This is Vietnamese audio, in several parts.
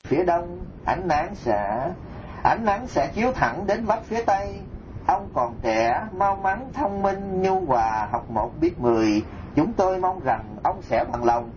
phía đông, ánh nắng sẽ chiếu thẳng đến vách phía tây. Ông còn trẻ, mau mắn, thông minh, nhu hòa, học một biết 10. Chúng tôi mong rằng ông sẽ bằng lòng.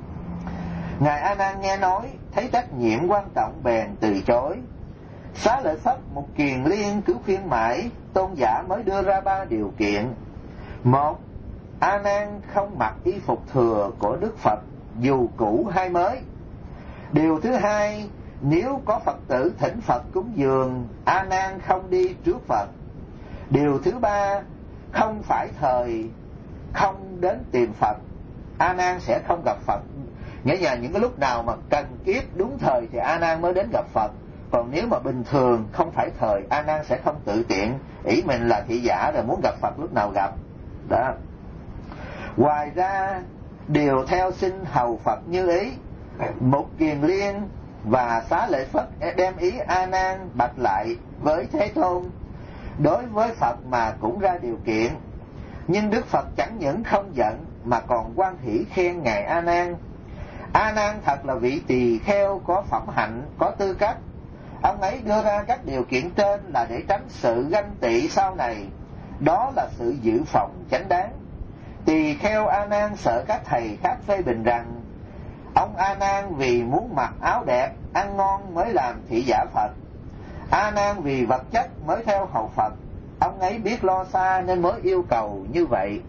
Ngài A Nan nghe nói, thấy trách nhiệm quan trọng bèn từ chối. Xá Lợi Phất, một kiền liên cứ khuyên mãi, tôn giả mới đưa ra 3 điều kiện. 1. A Nan không mặc y phục thừa của Đức Phật, dù cũ hay mới. Điều thứ hai, nếu có Phật tử thỉnh Phật cúng dường, A Nan không đi trước Phật. Điều thứ ba, không phải thời không đến tìm Phật, A Nan sẽ không gặp Phật. Nghĩa là những cái lúc nào mà cần kiếp đúng thời thì A Nan mới đến gặp Phật. Còn nếu mà bình thường không phải thời, A Nan sẽ không tự tiện ý mình là thị giả rồi muốn gặp Phật lúc nào gặp. Đó. Ngoài ra, điều theo xin hầu Phật như ý. Một kiền liên và Xá Lợi Phất đem ý A Nan bạch lại với Thế Tôn. Đối với Phật mà cũng ra điều kiện, nhưng Đức Phật chẳng những không giận mà còn hoan hỷ khen ngài A Nan. A Nan thật là vị tỳ kheo có phẩm hạnh, có tư cách. Ông ấy đưa ra các điều kiện trên là để tránh sự ganh tị sau này. Đó là sự dự phòng chánh đáng. Tỳ kheo A Nan sợ các thầy khác phê bình rằng ông A Nan vì muốn mặc áo đẹp, ăn ngon mới làm thị giả Phật. A Nan vì vật chất mới theo hầu Phật. Ông ấy biết lo xa nên mới yêu cầu như vậy.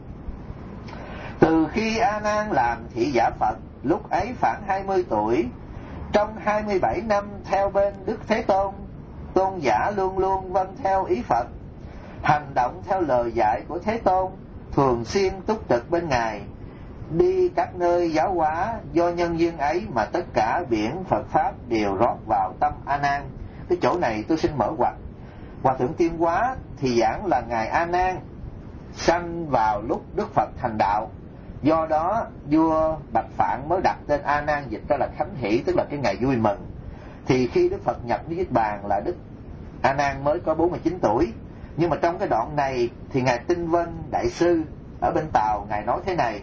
Từ khi A Nan làm thị giả Phật, lúc ấy khoảng 20 tuổi, trong 27 năm theo bên Đức Thế Tôn, tôn giả luôn luôn vâng theo ý Phật, hành động theo lời dạy của Thế Tôn, thường xuyên túc trực bên Ngài, đi các nơi giáo hóa. Do nhân duyên ấy mà tất cả biển Phật Pháp đều rót vào tâm A Nan. Cái chỗ này tôi xin mở ngoặt. Hòa thượng Tiên Hóa thì giảng là ngài A Nan sanh vào lúc Đức Phật thành đạo. Do đó vua Bạch Phạn mới đặt tên A Nan, dịch ra là Khánh Hỷ, tức là cái ngày vui mừng. Thì khi Đức Phật nhập Niết Bàn là Đức A Nan mới có 49 tuổi. Nhưng mà trong cái đoạn này thì ngài Tinh Vân Đại Sư ở bên Tàu, ngài nói thế này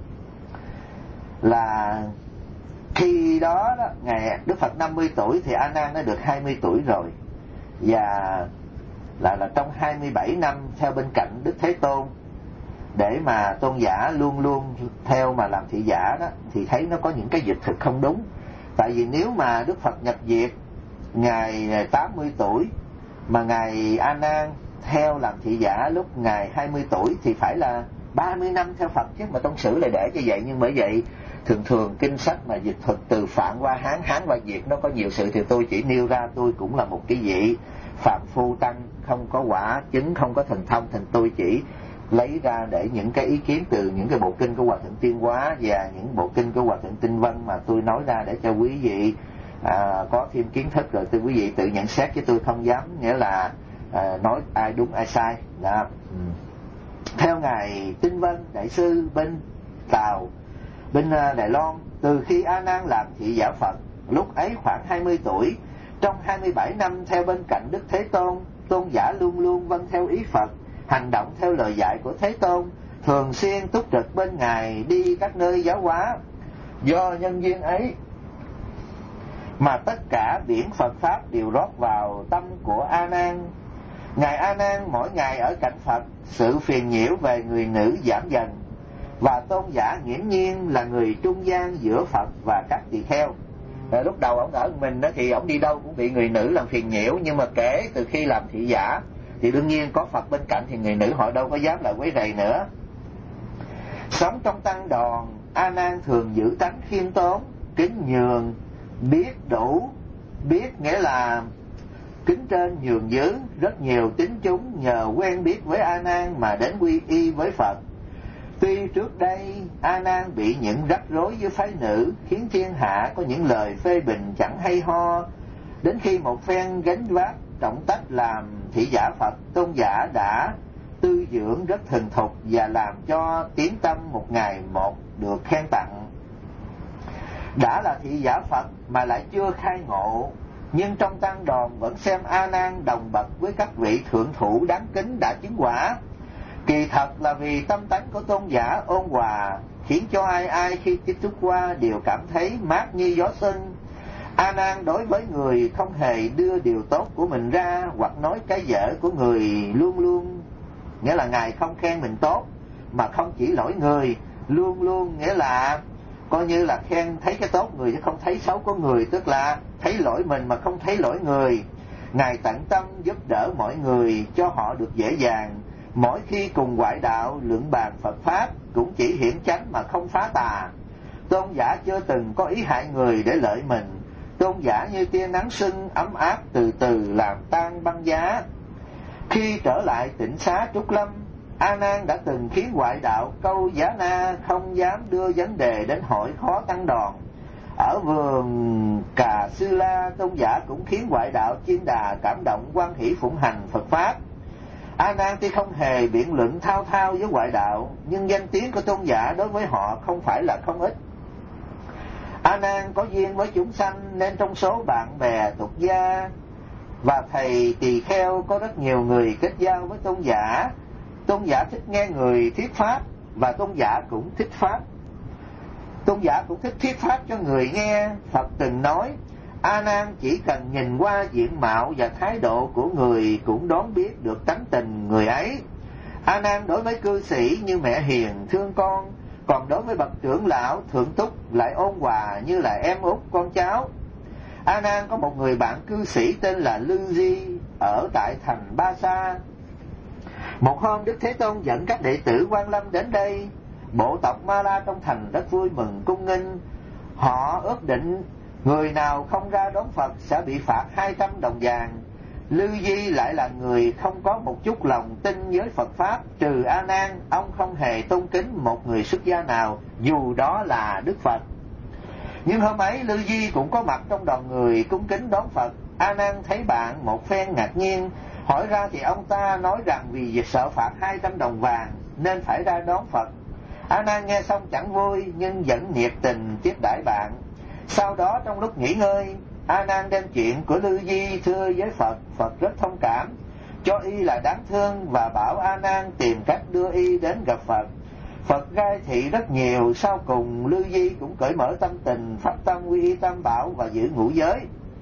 là khi đó, ngài Đức Phật 50 tuổi thì A Nan đã được 20 tuổi rồi. Và là trong 27 năm theo bên cạnh Đức Thế Tôn, để mà tôn giả luôn luôn theo mà làm thị giả đó, thì thấy nó có những cái dịch thực không đúng. Tại vì nếu mà Đức Phật nhập diệt ngài 80 tuổi mà ngài A Nan theo làm thị giả lúc ngài 20 tuổi thì phải là 30 năm theo Phật chứ, mà tông sử lại để như vậy. Nhưng bởi vậy thường kinh sách mà dịch thuật từ Phạn qua Hán, Hán qua Việt nó có nhiều sự, thì tôi chỉ nêu ra tôi cũng là một cái vị phạm phu tăng, không có quả chứng, không có thần thông, thành tôi chỉ lấy ra để những cái ý kiến từ những cái bộ kinh của Hòa thượng Tiên Hóa và những bộ kinh của Hòa thượng Tinh Vân mà tôi nói ra để cho quý vị có thêm kiến thức, rồi quý vị tự nhận xét, chứ tôi không dám nghĩa là nói ai đúng ai sai. Đó. Theo ngài Tinh Vân Đại Sư bên Tàu, bên Đài Loan, từ khi A Nan làm thị giả Phật, lúc ấy khoảng 20 tuổi, trong 27 năm theo bên cạnh Đức Thế Tôn, tôn giả luôn luôn vâng theo ý Phật, hành động theo lời dạy của Thế Tôn, thường xuyên túc trực bên Ngài, đi các nơi giáo hóa. Do nhân duyên ấy mà tất cả biển Phật Pháp đều rót vào tâm của A Nan. Ngài A Nan mỗi ngày ở cạnh Phật, sự phiền nhiễu về người nữ giảm dần, và tôn giả nghiễm nhiên là người trung gian giữa Phật và các tỳ kheo. Lúc đầu ông ở mình đó thì ông đi đâu cũng bị người nữ làm phiền nhiễu, nhưng mà kể từ khi làm thị giả thì đương nhiên có Phật bên cạnh thì người nữ họ đâu có dám lại quấy rầy nữa. Sống trong tăng đoàn, A Nan thường giữ tánh khiêm tốn, kính nhường, biết đủ, biết nghĩa là kính trên nhường dưới. Rất nhiều tín chúng nhờ quen biết với A Nan mà đến quy y với Phật. Tuy trước đây A Nan bị những rắc rối với phái nữ, khiến thiên hạ có những lời phê bình chẳng hay ho, đến khi một phen gánh vác trọng trách làm thị giả Phật, tôn giả đã tư dưỡng rất thuần thục và làm cho tiếng tâm một ngày một được khen tặng. Đã là thị giả Phật mà lại chưa khai ngộ, nhưng trong tăng đoàn vẫn xem A Nan đồng bậc với các vị thượng thủ đáng kính đã chứng quả. Kỳ thật là vì tâm tánh của tôn giả ôn hòa, khiến cho ai ai khi tiếp xúc qua đều cảm thấy mát như gió xuân. A Nan đối với người không hề đưa điều tốt của mình ra hoặc nói cái dở của người luôn luôn, nghĩa là Ngài không khen mình tốt mà không chỉ lỗi người, luôn luôn nghĩa là coi như là khen thấy cái tốt người chứ không thấy xấu của người, tức là thấy lỗi mình mà không thấy lỗi người. Ngài tận tâm giúp đỡ mọi người cho họ được dễ dàng. Mỗi khi cùng ngoại đạo luận bàn Phật Pháp cũng chỉ hiển chánh mà không phá tà. Tôn giả chưa từng có ý hại người để lợi mình. Tôn giả như tia nắng sưng ấm áp từ từ làm tan băng giá. Khi trở lại tịnh xá Trúc Lâm, A Nan đã từng khiến ngoại đạo Câu Giá Na không dám đưa vấn đề đến hỏi khó tăng đòn. Ở vườn Cà Sư La, tôn giả cũng khiến ngoại đạo Chiên Đà cảm động hoan hỷ phụng hành Phật Pháp. A Nan tuy không hề biện luận thao thao với ngoại đạo, nhưng danh tiếng của tôn giả đối với họ không phải là không ít. A Nan có duyên với chúng sanh nên trong số bạn bè tục gia và thầy tỳ kheo có rất nhiều người kết giao với tôn giả. Tôn giả thích nghe người thuyết pháp và tôn giả cũng thích pháp. Tôn giả cũng thích thuyết pháp cho người nghe. Phật từng nói, A Nan chỉ cần nhìn qua diện mạo và thái độ của người cũng đoán biết được tánh tình người ấy. A Nan đối với cư sĩ như mẹ hiền thương con, còn đối với bậc trưởng lão thượng túc lại ôn hòa như là em út con cháu. A Nan có một người bạn cư sĩ tên là Lư Di ở tại thành Ba Sa. Một hôm Đức Thế Tôn dẫn các đệ tử Quan Lâm đến đây. Bộ tộc Ma La trong thành rất vui mừng cung nghênh. Họ ước định người nào không ra đón Phật sẽ bị phạt 200 đồng vàng. Lư Di lại là người không có một chút lòng tin với Phật Pháp. Trừ A Nan, ông không hề tôn kính một người xuất gia nào, dù đó là Đức Phật. Nhưng hôm ấy Lư Di cũng có mặt trong đoàn người cung kính đón Phật. A Nan thấy bạn một phen ngạc nhiên. Hỏi ra thì ông ta nói rằng vì sợ phạt 200 đồng vàng nên phải ra đón Phật. A Nan nghe xong chẳng vui nhưng vẫn nhiệt tình tiếp đãi bạn. Sau đó trong lúc nghỉ ngơi, A Nan đem chuyện của Lư Di thưa với Phật. Phật rất thông cảm, cho y là đáng thương và bảo A Nan tìm cách đưa y đến gặp Phật. Phật gai thị rất nhiều, sau cùng Lư Di cũng cởi mở tâm tình, phát tâm quy y Tam Bảo và giữ ngũ giới.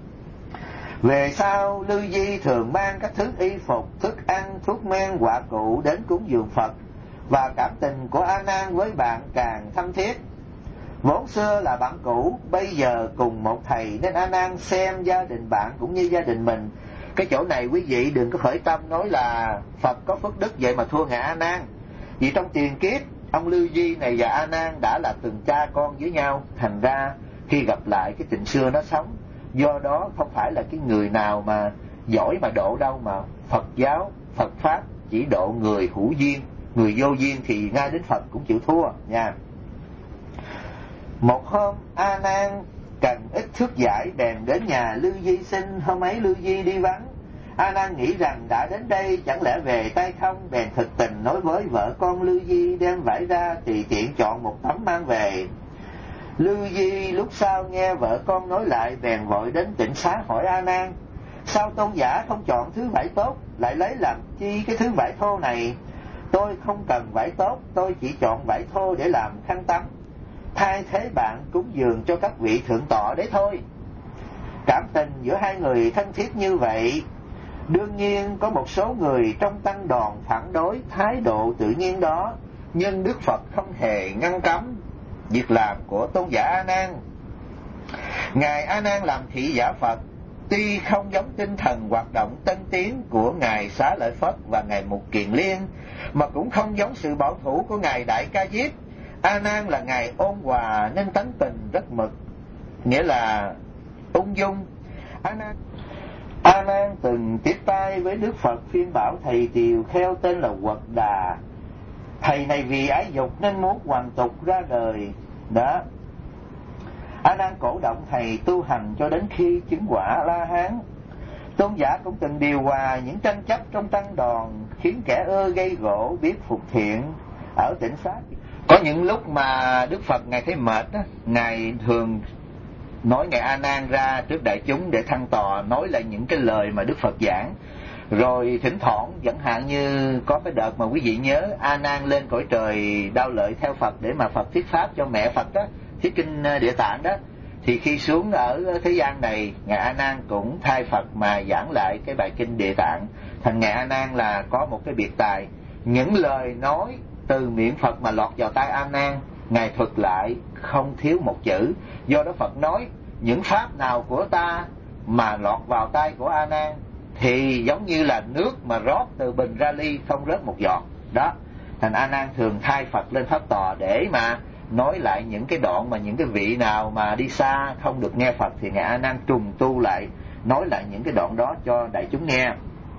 Về sau Lư Di thường mang các thứ y phục, thức ăn, thuốc men, quả cụ đến cúng dường Phật, và cảm tình của A Nan với bạn càng thâm thiết. Vốn xưa là bạn cũ, bây giờ cùng một thầy nên A Nan xem gia đình bạn cũng như gia đình mình. Cái chỗ này quý vị đừng có khởi tâm nói là Phật có phước đức vậy mà thua ngài A Nan. Vì trong tiền kiếp ông Lư Di này và A Nan đã là từng cha con với nhau, thành ra khi gặp lại cái tình xưa nó sống. Do đó không phải là cái người nào mà giỏi mà độ đâu, mà Phật giáo, Phật Pháp chỉ độ người hữu duyên, người vô duyên thì ngay đến Phật cũng chịu thua nha. Một hôm A Nan cần ít thuốc giải bèn đến nhà Lư Di xin. Hôm ấy Lư Di đi vắng. A Nan nghĩ rằng đã đến đây chẳng lẽ về tay không, bèn thực tình nói với vợ con Lư Di đem vải ra tùy tiện chọn một tấm mang về. Lư Di lúc sau nghe vợ con nói lại bèn vội đến tịnh xá hỏi A Nan, sao tôn giả không chọn thứ vải tốt, lại lấy làm chi cái thứ vải thô này? Tôi không cần vải tốt, tôi chỉ chọn vải thô để làm khăn tắm, thay thế bạn cúng dường cho các vị thượng tọa đấy thôi. Cảm tình giữa hai người thân thiết như vậy. Đương nhiên có một số người trong tăng đoàn phản đối thái độ tự nhiên đó, nhưng Đức Phật không hề ngăn cấm việc làm của tôn giả A Nan. Ngài A Nan làm thị giả Phật, tuy không giống tinh thần hoạt động tân tiến của ngài Xá Lợi Phất và ngài Mục Kiền Liên, mà cũng không giống sự bảo thủ của ngài Đại Ca Diếp. A Nan là ngài ôn hòa nên tánh tình rất mực, nghĩa là ung dung. A Nan từng tiếp tay với Đức Phật khuyên bảo thầy tỳ kheo tên là Quật Đà. Thầy này vì ái dục nên muốn hoàn tục ra đời đó. A Nan cổ động thầy tu hành cho đến khi chứng quả La Hán. Tôn giả cũng từng điều hòa những tranh chấp trong tăng đoàn, khiến kẻ ưa gây gỗ biết phục thiện. Ở tỉnh xá có những lúc mà Đức Phật ngài thấy mệt á, ngài thường nói ngài A Nan ra trước đại chúng để thăng tọa, nói lại những cái lời mà Đức Phật giảng. Rồi thỉnh thoảng chẳng hạn như có cái đợt mà quý vị nhớ A Nan lên cõi trời Đao Lợi theo Phật để mà Phật thuyết pháp cho mẹ Phật đó, thuyết kinh Địa Tạng đó, Thì khi xuống ở thế gian này, Ngài A Nan cũng thay Phật mà giảng lại cái bài kinh Địa Tạng. Thành Ngài A Nan là có một cái biệt tài, những lời nói từ miệng Phật mà lọt vào tai A Nan, Ngài thuật lại không thiếu một chữ. Do đó Phật nói những pháp nào của ta mà lọt vào tai của A Nan thì giống như là nước mà rót từ bình ra ly, không rớt một giọt. Đó, thành A Nan thường thay Phật lên pháp tòa để mà nói lại những cái đoạn mà những cái vị nào mà đi xa không được nghe Phật thì Ngài A Nan trùng tu lại, nói lại những cái đoạn đó cho đại chúng nghe.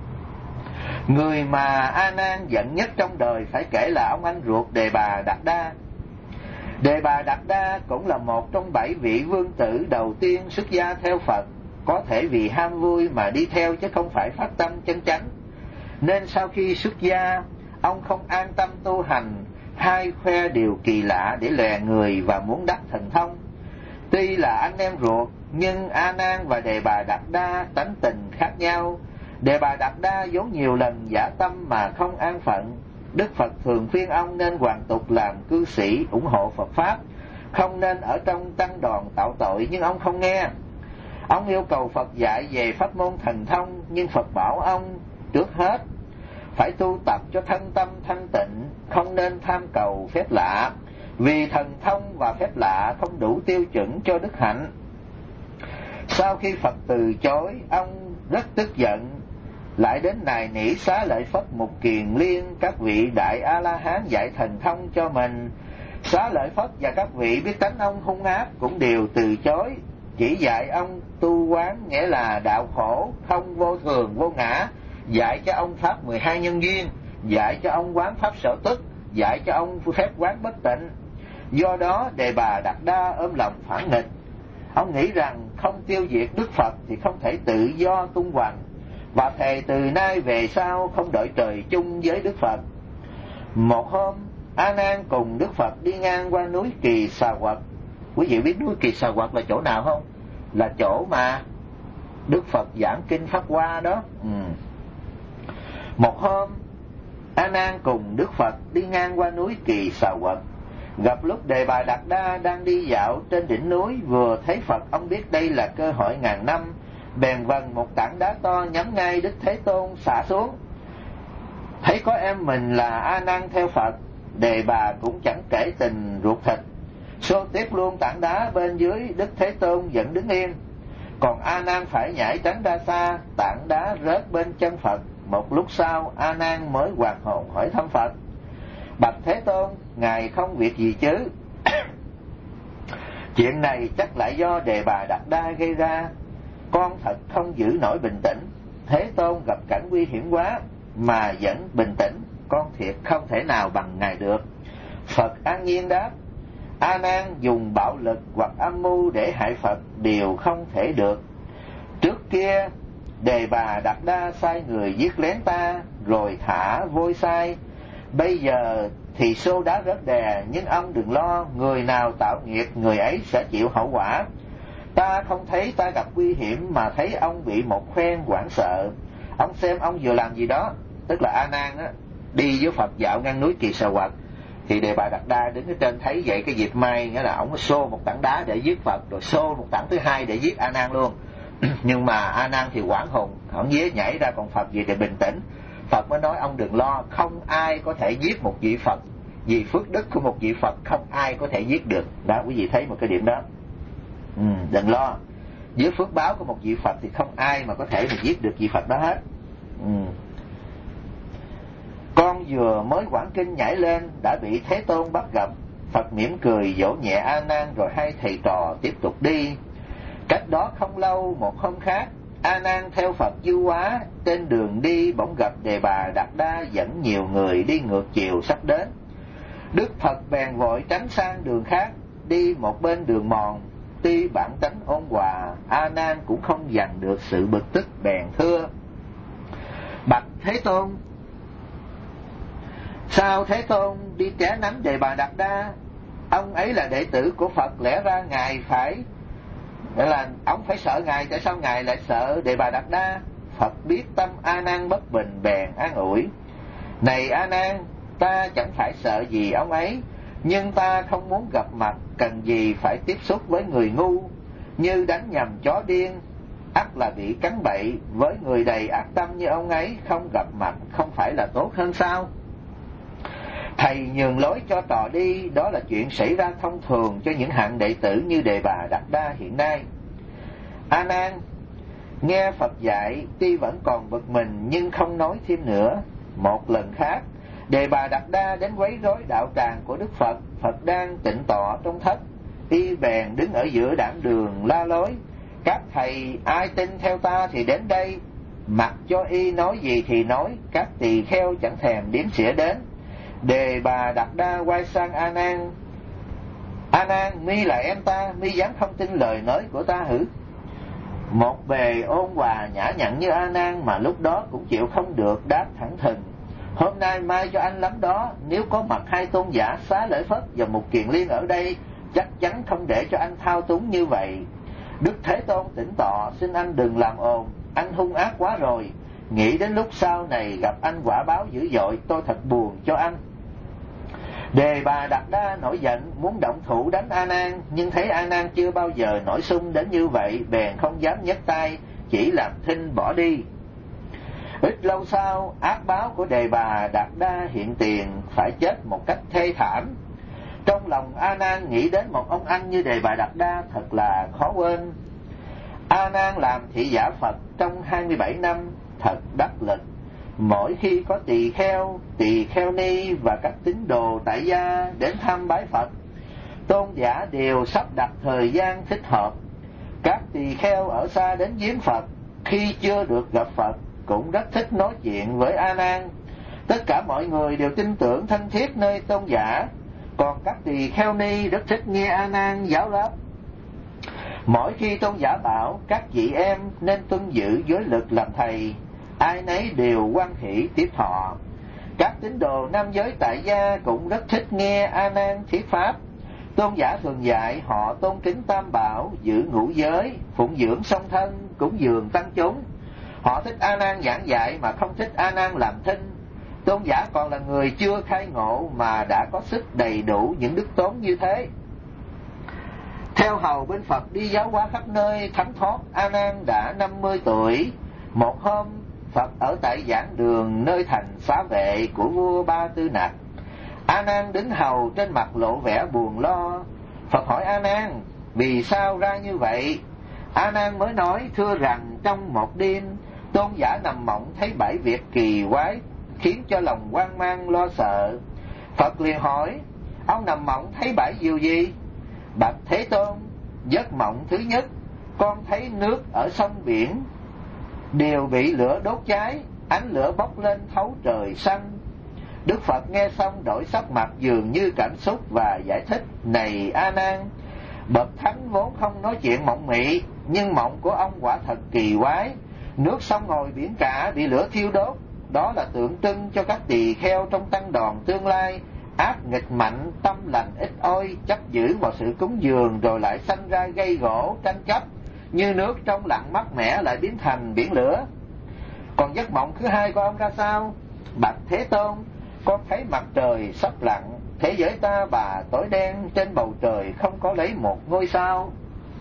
Người mà A Nan giận nhất trong đời phải kể là ông anh ruột Đề Bà Đạt Đa. Đề Bà Đạt Đa cũng là một trong 7 vị vương tử đầu tiên xuất gia theo Phật, có thể vì ham vui mà đi theo chứ không phải phát tâm chân chánh. Nên sau khi xuất gia, ông không an tâm tu hành, hay khoe điều kỳ lạ để lòe người và muốn đắc thần thông. Tuy là anh em ruột, nhưng A Nan và Đề Bà Đạt Đa tánh tình khác nhau. Đề Bà Đạt Đa vốn nhiều lần giả tâm mà không an phận. Đức Phật thường khuyên ông nên hoàn tục làm cư sĩ ủng hộ Phật Pháp, không nên ở trong tăng đoàn tạo tội, nhưng ông không nghe. Ông yêu cầu Phật dạy về pháp môn thần thông, nhưng Phật bảo ông trước hết phải tu tập cho thân tâm thanh tịnh, không nên tham cầu phép lạ, vì thần thông và phép lạ không đủ tiêu chuẩn cho đức hạnh. Sau khi Phật từ chối, ông rất tức giận, lại đến nài nỉ Xá Lợi Phất Mục Kiền Liên, các vị đại A-la-hán dạy thần thông cho mình. Xá Lợi Phất và các vị biết tánh ông hung ác cũng đều từ chối, chỉ dạy ông tu quán, nghĩa là đạo khổ không vô thường vô ngã, dạy cho ông pháp 12 nhân duyên, dạy cho ông quán pháp sở tức, dạy cho ông phép quán bất tịnh. Do đó Đề Bà Đạt Đa ôm lòng phản nghịch. Ông nghĩ rằng không tiêu diệt Đức Phật thì không thể tự do tung hoành, và thề từ nay về sau không đợi trời chung với Đức Phật. Một hôm, A Nan cùng Đức Phật đi ngang qua núi Kỳ Xà Quật. Quý vị biết núi Kỳ Xà Quật là chỗ nào không? Là chỗ mà Đức Phật giảng kinh Pháp Hoa đó. Một hôm, A Nan cùng Đức Phật đi ngang qua núi Kỳ Xà Quật. Gặp lúc Đề Bà Đạt Đa đang đi dạo trên đỉnh núi, vừa thấy Phật, ông biết đây là cơ hội ngàn năm, bèn vần một tảng đá to nhắm ngay Đức Thế Tôn xả xuống. Thấy có em mình là A Nan theo Phật, Đề Bà cũng chẳng kể tình ruột thịt, xô tiếp luôn tảng đá bên dưới Đức Thế Tôn vẫn đứng yên. Còn A Nan phải nhảy tránh ra xa, tảng đá rớt bên chân Phật. Một lúc sau, A Nan mới hoàn hồn hỏi thăm Phật: Bạch Thế Tôn, ngài không việc gì chứ? Chuyện này chắc lại do Đề Bà Đạt Đa gây ra, con thật không giữ nổi bình tĩnh. Thế Tôn gặp cảnh nguy hiểm quá mà vẫn bình tĩnh, con thiệt không thể nào bằng ngài được. Phật an nhiên đáp: A Nan, dùng bạo lực hoặc âm mưu để hại Phật đều không thể được. Trước kia Đề Bà Đạt Đa sai người giết lén ta rồi thả vôi sai, bây giờ thì xô đá rớt đè, nhưng ông đừng lo, người nào tạo nghiệp người ấy sẽ chịu hậu quả. Ta không thấy ta gặp nguy hiểm mà thấy ông bị một phen hoảng sợ. Ông xem ông vừa làm gì đó. Tức là A Nan á, đi với Phật dạo ngang núi Kỳ Xà Quật, thì Đề Bà Đạt Đa đứng ở trên thấy vậy cái dịp may, nghĩa là ông xô một tảng đá để giết Phật, rồi xô một tảng thứ hai để giết A Nan luôn. Nhưng mà A Nan thì hoảng hồn, hỏng vía nhảy ra, còn Phật gì thì bình tĩnh. Phật mới nói ông đừng lo, không ai có thể giết một vị Phật, vì phước đức của một vị Phật không ai có thể giết được. Đó, quý vị thấy một cái điểm đó. Đừng lo, với phước báo của một vị Phật thì không ai mà có thể mà giết được vị Phật đó hết. Con vừa mới quảng kinh nhảy lên đã bị Thế Tôn bắt gặp. Phật mỉm cười dỗ nhẹ A Nan rồi hai thầy trò tiếp tục đi. Cách đó không lâu, một hôm khác, A Nan theo Phật du hóa, trên đường đi bỗng gặp Đề Bà Đạt Đa dẫn nhiều người đi ngược chiều sắp đến. Đức Phật bèn vội tránh sang đường khác, đi một bên đường mòn. Tuy bản tánh ôn hòa, A Nan cũng không dằn được sự bực tức, bèn thưa: Bạch Thế Tôn, sao Thế Tôn đi tré nắm Đề Bà Đạt Đa? Ông ấy là đệ tử của Phật, lẽ ra ngài phải, nghĩa là ông phải sợ ngài, tại sao ngài lại sợ Đề Bà Đạt Đa? Phật biết tâm A Nan bất bình, bèn an ủi: Này A Nan, ta chẳng phải sợ gì ông ấy, nhưng ta không muốn gặp mặt, cần gì phải tiếp xúc với người ngu. như đánh nhầm chó điên, ắt là bị cắn bậy. Với người đầy ác tâm như ông ấy, không gặp mặt không phải là tốt hơn sao? Thầy nhường lối cho trò đi, đó là chuyện xảy ra thông thường cho những hạng đệ tử như Đề Bà Đạt Đa hiện nay. A Nan nghe Phật dạy tuy vẫn còn bực mình nhưng không nói thêm nữa. Một lần khác, Đề Bà Đạt Đa đến quấy rối đạo tràng của Đức Phật. Phật đang tịnh tọa trong thất, y bèn đứng ở giữa đảng đường la lối: các thầy ai tin theo ta thì đến đây. Mặc cho y nói gì thì nói, các tỳ kheo chẳng thèm đếm xỉa đến. Đề Bà Đạt Đa quay sang A Nan: A Nan, mi là em ta, mi dám không tin lời nói của ta hử? Một bề ôn hòa nhã nhặn như A Nan mà lúc đó cũng chịu không được, đáp thẳng thừng: hôm nay mai cho anh lắm đó. Nếu có mặt hai tôn giả Xá Lợi Phất và Mục Kiền Liên ở đây, chắc chắn không để cho anh thao túng như vậy. Đức Thế Tôn tĩnh tọa, xin anh đừng làm ồn, anh hung ác quá rồi. Nghĩ đến lúc sau này gặp anh quả báo dữ dội, tôi thật buồn cho anh. Đề Bà Đạt Đa nổi giận muốn động thủ đánh A Nan, nhưng thấy A Nan chưa bao giờ nổi xung đến như vậy, bèn không dám nhấc tay, chỉ làm thinh bỏ đi. Ít lâu sau, ác báo của Đề Bà Đạt Đa hiện tiền, phải chết một cách thê thảm. Trong lòng A Nan nghĩ đến một ông anh như Đề Bà Đạt Đa thật là khó quên. A Nan làm thị giả Phật trong 27 năm, thật đắc lực. Mỗi khi có tỳ kheo ni và các tín đồ tại gia đến thăm bái Phật, tôn giả đều sắp đặt thời gian thích hợp. Các tỳ kheo ở xa đến viếng Phật, khi chưa được gặp Phật cũng rất thích nói chuyện với A Nan. Tất cả mọi người đều tin tưởng thân thiết nơi tôn giả, còn các tỳ kheo ni rất thích nghe A Nan giáo pháp. Mỗi khi tôn giả bảo các chị em nên tuân giữ giới lực làm thầy, ai nấy đều hoan hỷ tiếp thọ. Các tín đồ nam giới tại gia cũng rất thích nghe A Nan thuyết pháp. Tôn giả thường dạy họ tôn kính tam bảo, giữ ngũ giới, phụng dưỡng song thân, cúng dường tăng chúng. Họ thích A Nan giảng dạy mà không thích A Nan làm thinh. Tôn giả còn là người chưa khai ngộ mà đã có sức đầy đủ những đức tốn như thế. Theo hầu bên Phật đi giáo hóa khắp nơi thánh thoát, A Nan đã 50 tuổi. Một hôm, Phật ở tại giảng đường nơi thành xá vệ của vua Ba Tư Nặc. A Nan đứng hầu, trên mặt lộ vẻ buồn lo. Phật hỏi A Nan: vì sao ra như vậy? A Nan mới nói: thưa rằng trong một đêm, tôn giả nằm mộng thấy 7 việc kỳ quái, khiến cho lòng hoang mang lo sợ. Phật liền hỏi: ông nằm mộng thấy 7 điều gì? Bạch Thế Tôn, giấc mộng thứ nhất, con thấy nước ở sông biển đều bị lửa đốt cháy, ánh lửa bốc lên thấu trời xanh. Đức Phật nghe xong đổi sắc mặt dường như cảm xúc và giải thích: này A Nan, bậc thánh vốn không nói chuyện mộng mị, nhưng mộng của ông quả thật kỳ quái. Nước sông ngòi biển cả bị lửa thiêu đốt, đó là tượng trưng cho các tỳ kheo trong tăng đoàn tương lai ác nghịch mạnh, tâm lành ít oi, chấp giữ vào sự cúng dường, rồi lại sanh ra gây gỗ tranh chấp, như nước trong lặng mát mẻ lại biến thành biển lửa. Còn giấc mộng thứ hai của ông ra sao? Bạch Thế Tôn, con thấy mặt trời sắp lặn, thế giới ta bà tối đen, trên bầu trời không có lấy một ngôi sao.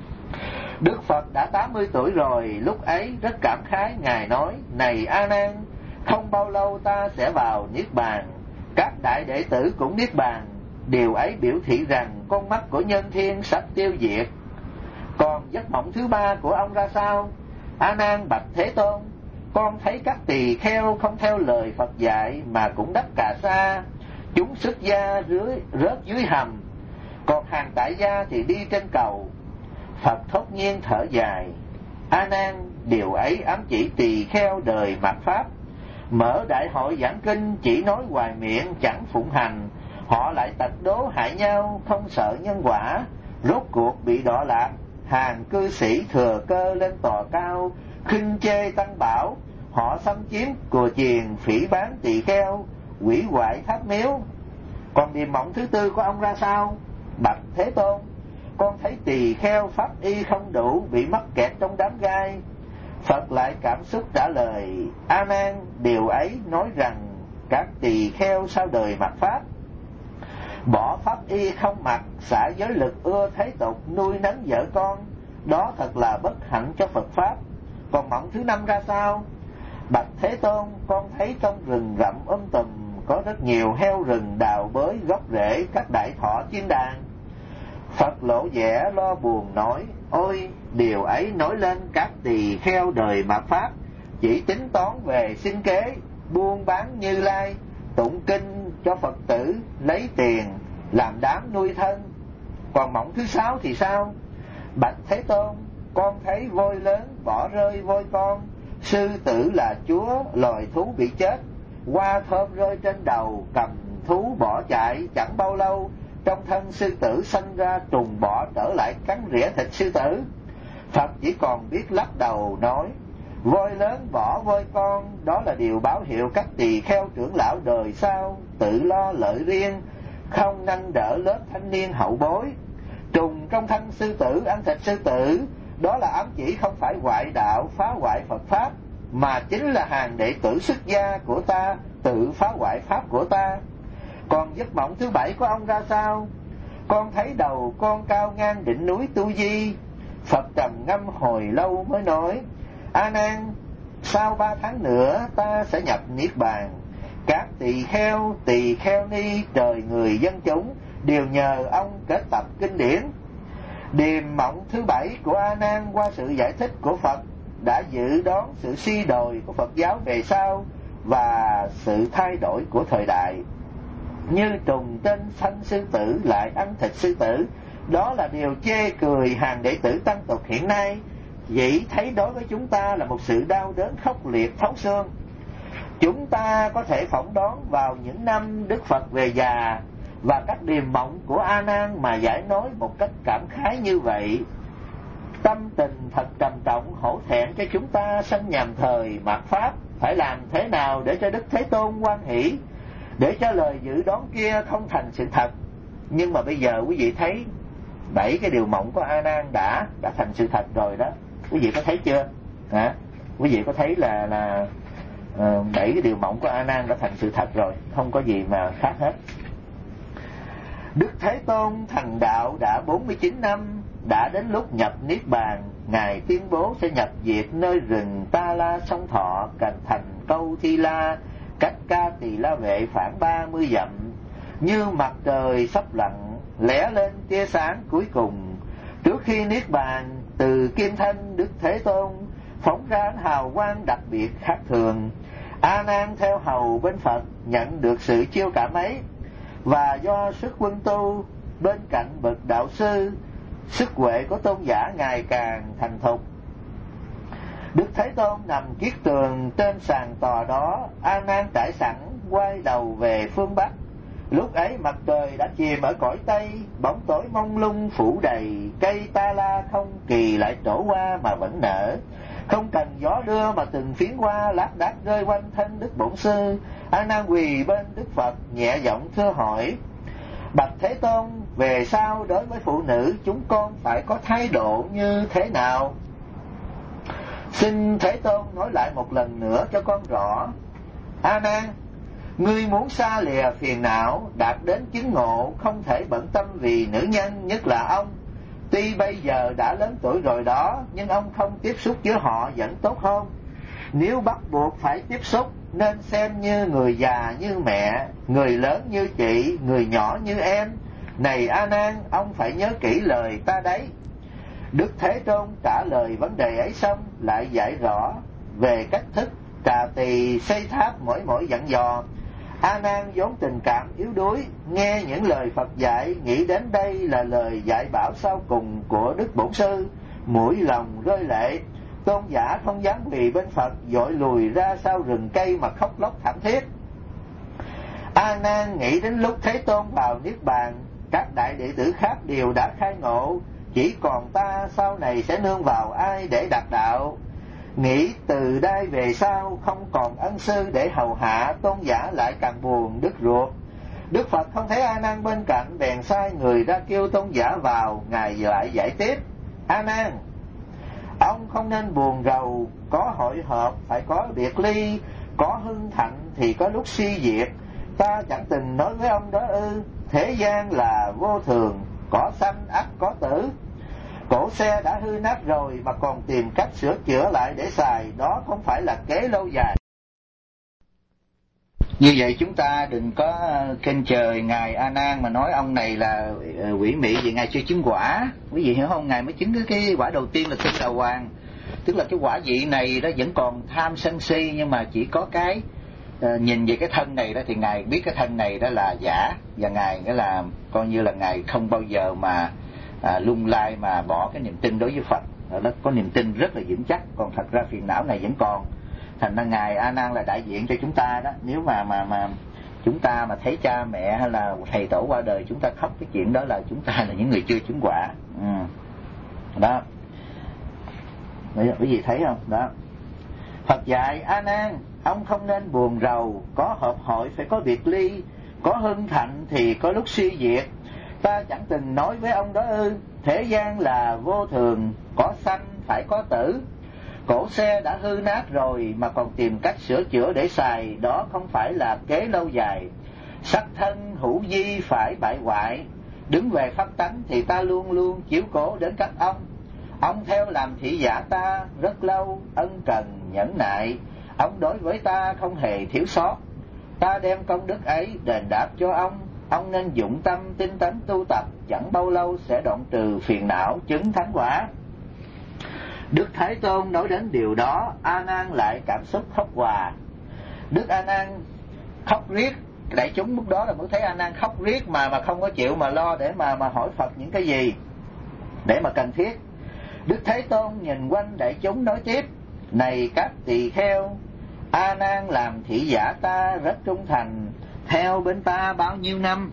Đức Phật đã 80 tuổi rồi, lúc ấy rất cảm khái, ngài nói: này A Nan, không bao lâu ta sẽ vào niết bàn. Các đại đệ tử cũng niết bàn. Điều ấy biểu thị rằng con mắt của nhân thiên sắp tiêu diệt. Còn giấc mộng thứ ba của ông ra sao? A Nan, bạch Thế Tôn, con thấy các tỳ kheo không theo lời Phật dạy mà cũng đắp cà sa, chúng xuất gia rớt dưới hầm, còn hàng tại gia thì đi trên cầu. Phật thốt nhiên thở dài: A Nan, điều ấy ám chỉ tỳ kheo đời mạt pháp, mở đại hội giảng kinh chỉ nói hoài miệng chẳng phụng hành. Họ lại tật đố hại nhau, không sợ nhân quả, rốt cuộc bị đọa lạc. Hàng cư sĩ thừa cơ lên tòa cao, khinh chê tăng bảo. Họ xâm chiếm cùa chiền, phỉ báng tỳ kheo, hủy hoại tháp miếu. Còn điềm mộng thứ tư của ông ra sao? Bạch Thế Tôn, con thấy tỳ kheo pháp y không đủ, bị mắc kẹt trong đám gai. Phật lại cảm xúc trả lời: A Nan, điều ấy nói rằng các tỳ kheo sau đời mặc pháp, bỏ pháp y không mặc, xả giới lực ưa thế tục, nuôi nấng vợ con. đó thật là bất hạnh cho Phật Pháp. Còn mộng thứ 5 ra sao? Bạch Thế Tôn, con thấy trong rừng rậm tùm có rất nhiều heo rừng đào bới gốc rễ các đại thọ chiên đàn. Phật lộ vẻ lo buồn nói: ôi, điều ấy nói lên các tỳ kheo đời mạt Pháp chỉ tính toán về sinh kế, buôn bán Như Lai, tụng kinh cho Phật tử, lấy tiền làm đám nuôi thân. Còn mộng thứ 6 thì sao? Bạch Thế Tôn, con thấy voi lớn bỏ rơi voi con, sư tử là chúa loài thú bị chết, hoa thơm rơi trên đầu, cầm thú bỏ chạy. Chẳng bao lâu trong thân sư tử sanh ra trùng bọ trở lại cắn rỉa thịt sư tử. Phật chỉ còn biết lắc đầu nói: voi lớn bỏ voi con, đó là điều báo hiệu các tỳ kheo trưởng lão đời sau tự lo lợi riêng, không nâng đỡ lớp thanh niên hậu bối. Trùng trong thân sư tử ăn thịt sư tử, đó là ám chỉ không phải ngoại đạo phá hoại Phật Pháp, mà chính là hàng đệ tử xuất gia của ta tự phá hoại Pháp của ta. Còn giấc mộng thứ 7 của ông ra sao? Con thấy đầu con cao ngang đỉnh núi Tu Di. Phật trầm ngâm hồi lâu mới nói: A Nan, sau 3 tháng nữa ta sẽ nhập Niết Bàn. Các tỳ kheo ni, trời người dân chúng đều nhờ ông kết tập kinh điển. Điềm mộng thứ 7 của A Nan qua sự giải thích của Phật đã dự đoán sự suy đồi của Phật giáo về sau và sự thay đổi của thời đại. Như trùng tên sanh sư tử lại ăn thịt sư tử, đó là điều chê cười hàng đệ tử tăng tục hiện nay, vậy thấy đối với chúng ta là một sự đau đớn khốc liệt thấu xương. Chúng ta có thể phỏng đoán vào những năm Đức Phật về già và các điềm mộng của A Nan mà giải nói một cách cảm khái như vậy. Tâm tình thật trầm trọng hổ thẹn cho chúng ta sanh nhằm thời mạt Pháp. Phải làm thế nào để cho Đức Thế Tôn hoan hỷ, để cho lời dự đoán kia không thành sự thật? Nhưng mà bây giờ quý vị thấy 7 cái điều mộng của A Nan đã thành sự thật rồi đó. Quý vị có thấy chưa? Quý vị có thấy là 7 cái điều mộng của A Nan đã thành sự thật rồi, không có gì mà khác hết. Đức Thế Tôn thành đạo đã 49 năm, đã đến lúc nhập Niết Bàn. Ngài tuyên bố sẽ nhập diệt nơi rừng Ta La Sông Thọ, cạnh thành Câu Thi La, cách Ca Tỳ La Vệ khoảng 30 dặm. Như mặt trời sắp lặn, lóe lên tia sáng cuối cùng. Trước khi Niết Bàn, từ kim thân Đức Thế Tôn phóng ra ánh hào quang đặc biệt khác thường. A Nan theo hầu bên Phật nhận được sự chiêu cảm ấy, và do sức quân tu bên cạnh bậc đạo sư, sức huệ của tôn giả ngày càng thành thục. Đức Thế Tôn nằm kiết tường trên sàn tòa đó. A Nan trải sẵn quay đầu về phương Bắc. Lúc ấy mặt trời đã chìm ở cõi Tây, bóng tối mông lung phủ đầy. Cây Ta La không kỳ lại trổ hoa mà vẫn nở, không cần gió đưa mà từng phiến hoa lác đác rơi quanh thân Đức Bổn Sư. A Nan quỳ bên Đức Phật nhẹ giọng thưa hỏi: Bạch Thế Tôn, về sau đối với phụ nữ chúng con phải có thái độ như thế nào? Xin Thế Tôn nói lại một lần nữa cho con rõ. A Nan, ngươi muốn xa lìa phiền não, đạt đến chứng ngộ, không thể bận tâm vì nữ nhân, nhất là ông. Tuy bây giờ đã lớn tuổi rồi đó, nhưng ông không tiếp xúc với họ vẫn tốt hơn. Nếu bắt buộc phải tiếp xúc, nên xem như người già như mẹ, người lớn như chị, người nhỏ như em. Này A Nan, ông phải nhớ kỹ lời ta đấy. Đức Thế Tôn trả lời vấn đề ấy xong, lại giải rõ về cách thức trà tỳ xây tháp mỗi dặn dò. A Nan vốn tình cảm yếu đuối, nghe những lời Phật dạy, nghĩ đến đây là lời dạy bảo sau cùng của Đức Bổn Sư, mũi lòng rơi lệ. Tôn giả không dám quỳ bên Phật, vội lùi ra sau rừng cây mà khóc lóc thảm thiết. A Nan nghĩ đến lúc Thế Tôn vào Niết Bàn, các đại đệ tử khác đều đã khai ngộ, chỉ còn ta sau này sẽ nương vào ai để đạt đạo. Nghĩ từ đây về sau không còn ân sư để hầu hạ, tôn giả lại càng buồn đứt ruột. Đức Phật không thấy A Nan bên cạnh, bèn sai người ra kêu tôn giả vào. Ngài lại giải tiếp: A Nan, ông không nên buồn rầu, có hội họp phải có biệt ly, có hưng thạnh thì có lúc suy diệt. Ta chẳng từng nói với ông đó ư? Thế gian là vô thường, có sanh ắt có tử. Cỗ xe đã hư nát rồi mà còn tìm cách sửa chữa lại để xài, đó không phải là kế lâu dài. Như vậy chúng ta đừng có kênh trời Ngài A Nan mà nói ông này là quỷ mị vì Ngài chưa chứng quả. Quý vị hiểu không? Ngài mới chứng cái quả đầu tiên là Tinh Đà Hoàng. Tức là cái quả vị này đó vẫn còn tham sân si, nhưng mà chỉ có cái nhìn về cái thân này đó thì Ngài biết cái thân này đó là giả, và Ngài nghĩa là coi như là Ngài không bao giờ mà lung lay mà bỏ cái niềm tin đối với Phật. Nó có niềm tin rất là vững chắc, còn thật ra phiền não này vẫn còn. Thành ra Ngài A Nan là đại diện cho chúng ta đó. Nếu mà chúng ta mà thấy cha mẹ hay là thầy tổ qua đời, chúng ta khóc cái chuyện đó là chúng ta là những người chưa chứng quả. Đó, quý vị thấy không? Đó, Phật dạy A Nan, ông không nên buồn rầu, có hợp hội phải có biệt ly, có hưng thạnh thì có lúc suy diệt. Ta chẳng từng nói với ông đó ư? Thế gian là vô thường, có sanh phải có tử. Cỗ xe đã hư nát rồi mà còn tìm cách sửa chữa để xài, đó không phải là kế lâu dài. Sắc thân hữu di phải bại hoại, đứng về pháp tánh thì ta luôn luôn chiếu cố đến các ông. Ông theo làm thị giả ta rất lâu, ân cần nhẫn nại, ông đối với ta không hề thiếu sót. Ta đem công đức ấy đền đáp cho ông nên dụng tâm tinh tấn tu tập, chẳng bao lâu sẽ đoạn trừ phiền não, chứng thánh quả. Đức Thái Tôn nói đến điều đó, A Nan lại cảm xúc khóc hòa. Đức A Nan khóc riết, đại chúng lúc đó là mới thấy A Nan khóc riết mà không có chịu mà lo để mà hỏi Phật những cái gì để mà cần thiết. Đức Thế Tôn nhìn quanh đại chúng nói tiếp: Này các tỳ kheo, A Nan làm thị giả ta rất trung thành, theo bên ta bao nhiêu năm,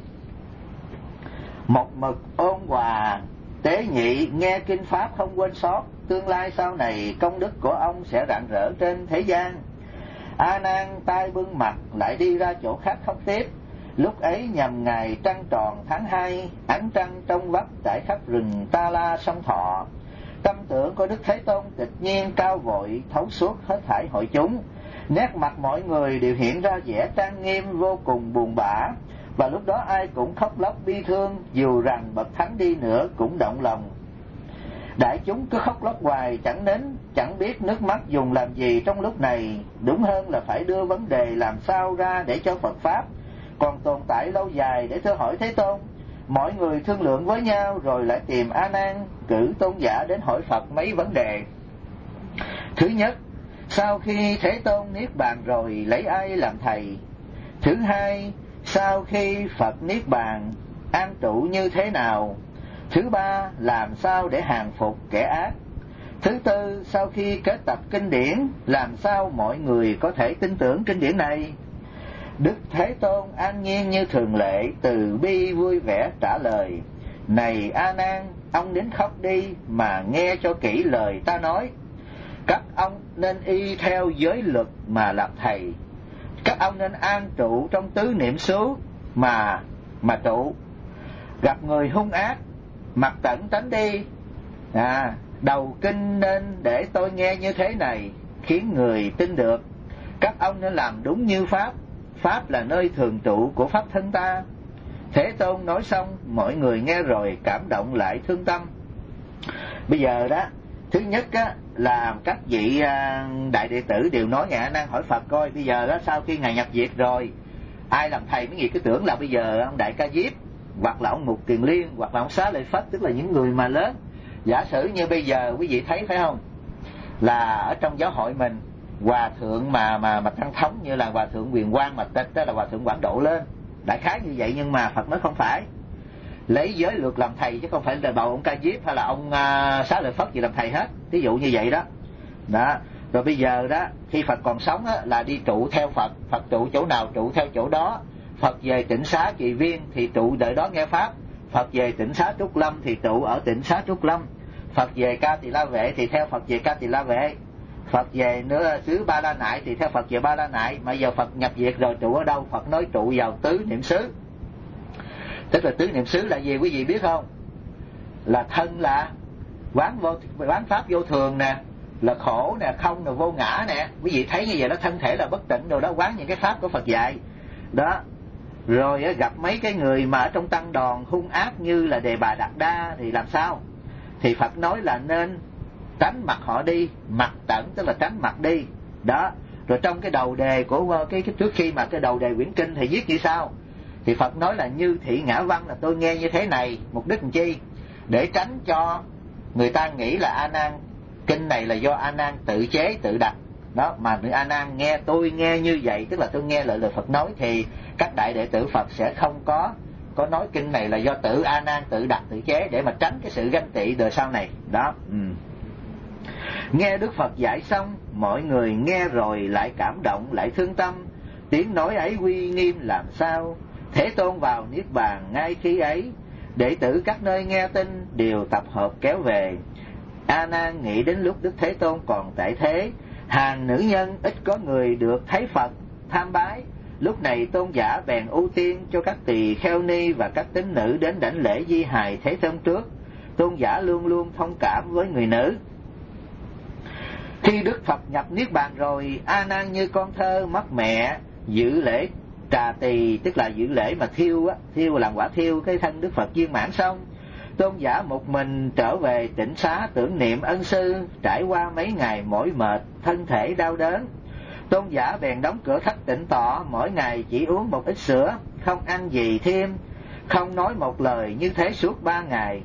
một mực ôn hòa tế nhị, nghe kinh pháp không quên sót. Tương lai sau này công đức của ông sẽ rạng rỡ trên thế gian. A Nan tay bưng mặt lại đi ra chỗ khác khóc tiếp. Lúc ấy nhằm ngày trăng tròn tháng 2, ánh trăng trong vắt trải khắp rừng Ta La sông Thọ. Tâm tưởng của Đức Thế Tôn tịch nhiên cao vội, thấu suốt hết thảy hội chúng. Nét mặt mọi người đều hiện ra vẻ trang nghiêm vô cùng buồn bã, và lúc đó ai cũng khóc lóc bi thương, dù rằng bậc thánh đi nữa cũng động lòng. Đại chúng cứ khóc lóc hoài chẳng nín, chẳng biết nước mắt dùng làm gì trong lúc này. Đúng hơn là phải đưa vấn đề làm sao ra để cho Phật Pháp còn tồn tại lâu dài để thưa hỏi Thế Tôn. Mọi người thương lượng với nhau rồi lại tìm A Nan, cử tôn giả đến hỏi Phật mấy vấn đề. Thứ nhất, sau khi Thế Tôn niết bàn rồi lấy ai làm thầy? Thứ hai, sau khi Phật niết bàn an trụ như thế nào? Thứ ba, làm sao để hàng phục kẻ ác? Thứ tư, sau khi kết tập kinh điển, làm sao mọi người có thể tin tưởng kinh điển này? Đức Thế Tôn an nhiên như thường lệ, từ bi vui vẻ trả lời: Này A Nan, ông nín khóc đi mà nghe cho kỹ lời ta nói. Các ông nên y theo giới luật mà làm thầy. Các ông nên an trụ trong tứ niệm xứ mà trụ. Gặp người hung ác, mặc tẩn tránh đi. Đầu kinh nên để tôi nghe như thế này, khiến người tin được. Các ông nên làm đúng như Pháp. Pháp là nơi thường trụ của Pháp thân ta. Thế Tôn nói xong, mọi người nghe rồi cảm động lại thương tâm. Bây giờ đó, thứ nhất á, là các vị đại đệ tử đều nói Ngài A Nan hỏi Phật coi, bây giờ đó sau khi Ngài nhập diệt rồi, ai làm thầy? Mấy người cứ tưởng là bây giờ ông Đại Ca Diếp, hoặc là ông Mục Kiền Liên, hoặc là ông Xá Lợi Phất, tức là những người mà lớn. Giả sử như bây giờ quý vị thấy phải không, là ở trong giáo hội mình, hòa thượng mà tăng thống như là hòa thượng Quyền Quang mà tên đó là hòa thượng Quảng Độ lên, đại khái như vậy. Nhưng mà Phật nói không phải, lấy giới luật làm thầy, chứ không phải là bầu ông Ca Diếp hay là ông Xá Lợi Phất gì làm thầy hết, ví dụ như vậy đó. Rồi bây giờ đó, khi Phật còn sống á, là đi trụ theo Phật. Phật trụ chỗ nào trụ theo chỗ đó. Phật về Tịnh Xá Kỳ Viên thì trụ đợi đó nghe Pháp. Phật về Tịnh Xá Trúc Lâm thì trụ ở Tịnh Xá Trúc Lâm. Phật về Ca Tỳ La Vệ thì theo Phật về Ca Tỳ La Vệ. Phật về nữa xứ Ba La Nại thì theo Phật về Ba La Nại. Mà giờ Phật nhập diệt rồi trụ ở đâu? Phật nói trụ vào tứ niệm xứ. Tức là tứ niệm xứ là gì quý vị biết không? Là thân là quán pháp vô thường nè, là khổ nè, không nè, vô ngã nè. Quý vị thấy như vậy đó, thân thể là bất tịnh rồi đó, quán những cái pháp của Phật dạy đó. Rồi gặp mấy cái người mà ở trong tăng đoàn hung ác như là Đề Bà Đạt Đa thì làm sao? thì Phật nói là nên tránh mặt họ đi, mặt tận tức là tránh mặt đi. Đó. Rồi trong cái đầu đề của cái trước khi mà cái đầu đề quyển kinh thì viết như sau. Thì Phật nói là như thị ngã văn, là tôi nghe như thế này, mục đích làm chi? Để tránh cho người ta nghĩ là A Nan kinh này là do A Nan tự chế tự đặt. Đó, mà A Nan nghe tôi nghe như vậy, tức là tôi nghe lời Phật nói, thì các đại đệ tử Phật sẽ không có nói kinh này là do tự A Nan tự đặt tự chế, để mà tránh cái sự ganh tị đời sau này. Đó. Nghe Đức Phật dạy xong, mọi người nghe rồi lại cảm động, lại thương tâm. Tiếng nói ấy uy nghiêm làm sao, Thế Tôn vào niết bàn ngay khi ấy. Đệ tử các nơi nghe tin đều tập hợp kéo về. A Nan nghĩ đến lúc Đức Thế Tôn còn tại thế, hàng nữ nhân ít có người được thấy Phật tham bái. Lúc này tôn giả bèn ưu tiên cho các tỳ kheo ni và các tín nữ đến đảnh lễ di hài Thế Tôn trước. Tôn giả luôn luôn thông cảm với người nữ. Khi Đức Phật nhập niết bàn rồi, A Nan như con thơ mất mẹ, dự lễ trà tỳ, tức là dự lễ mà thiêu làm quả thiêu cái thân Đức Phật viên mãn xong. Tôn giả một mình trở về tịnh xá tưởng niệm ân sư, trải qua mấy ngày mỏi mệt, thân thể đau đớn. Tôn giả bèn đóng cửa thất tịnh tọa, mỗi ngày chỉ uống một ít sữa, không ăn gì thêm, không nói một lời, như thế suốt 3 ngày.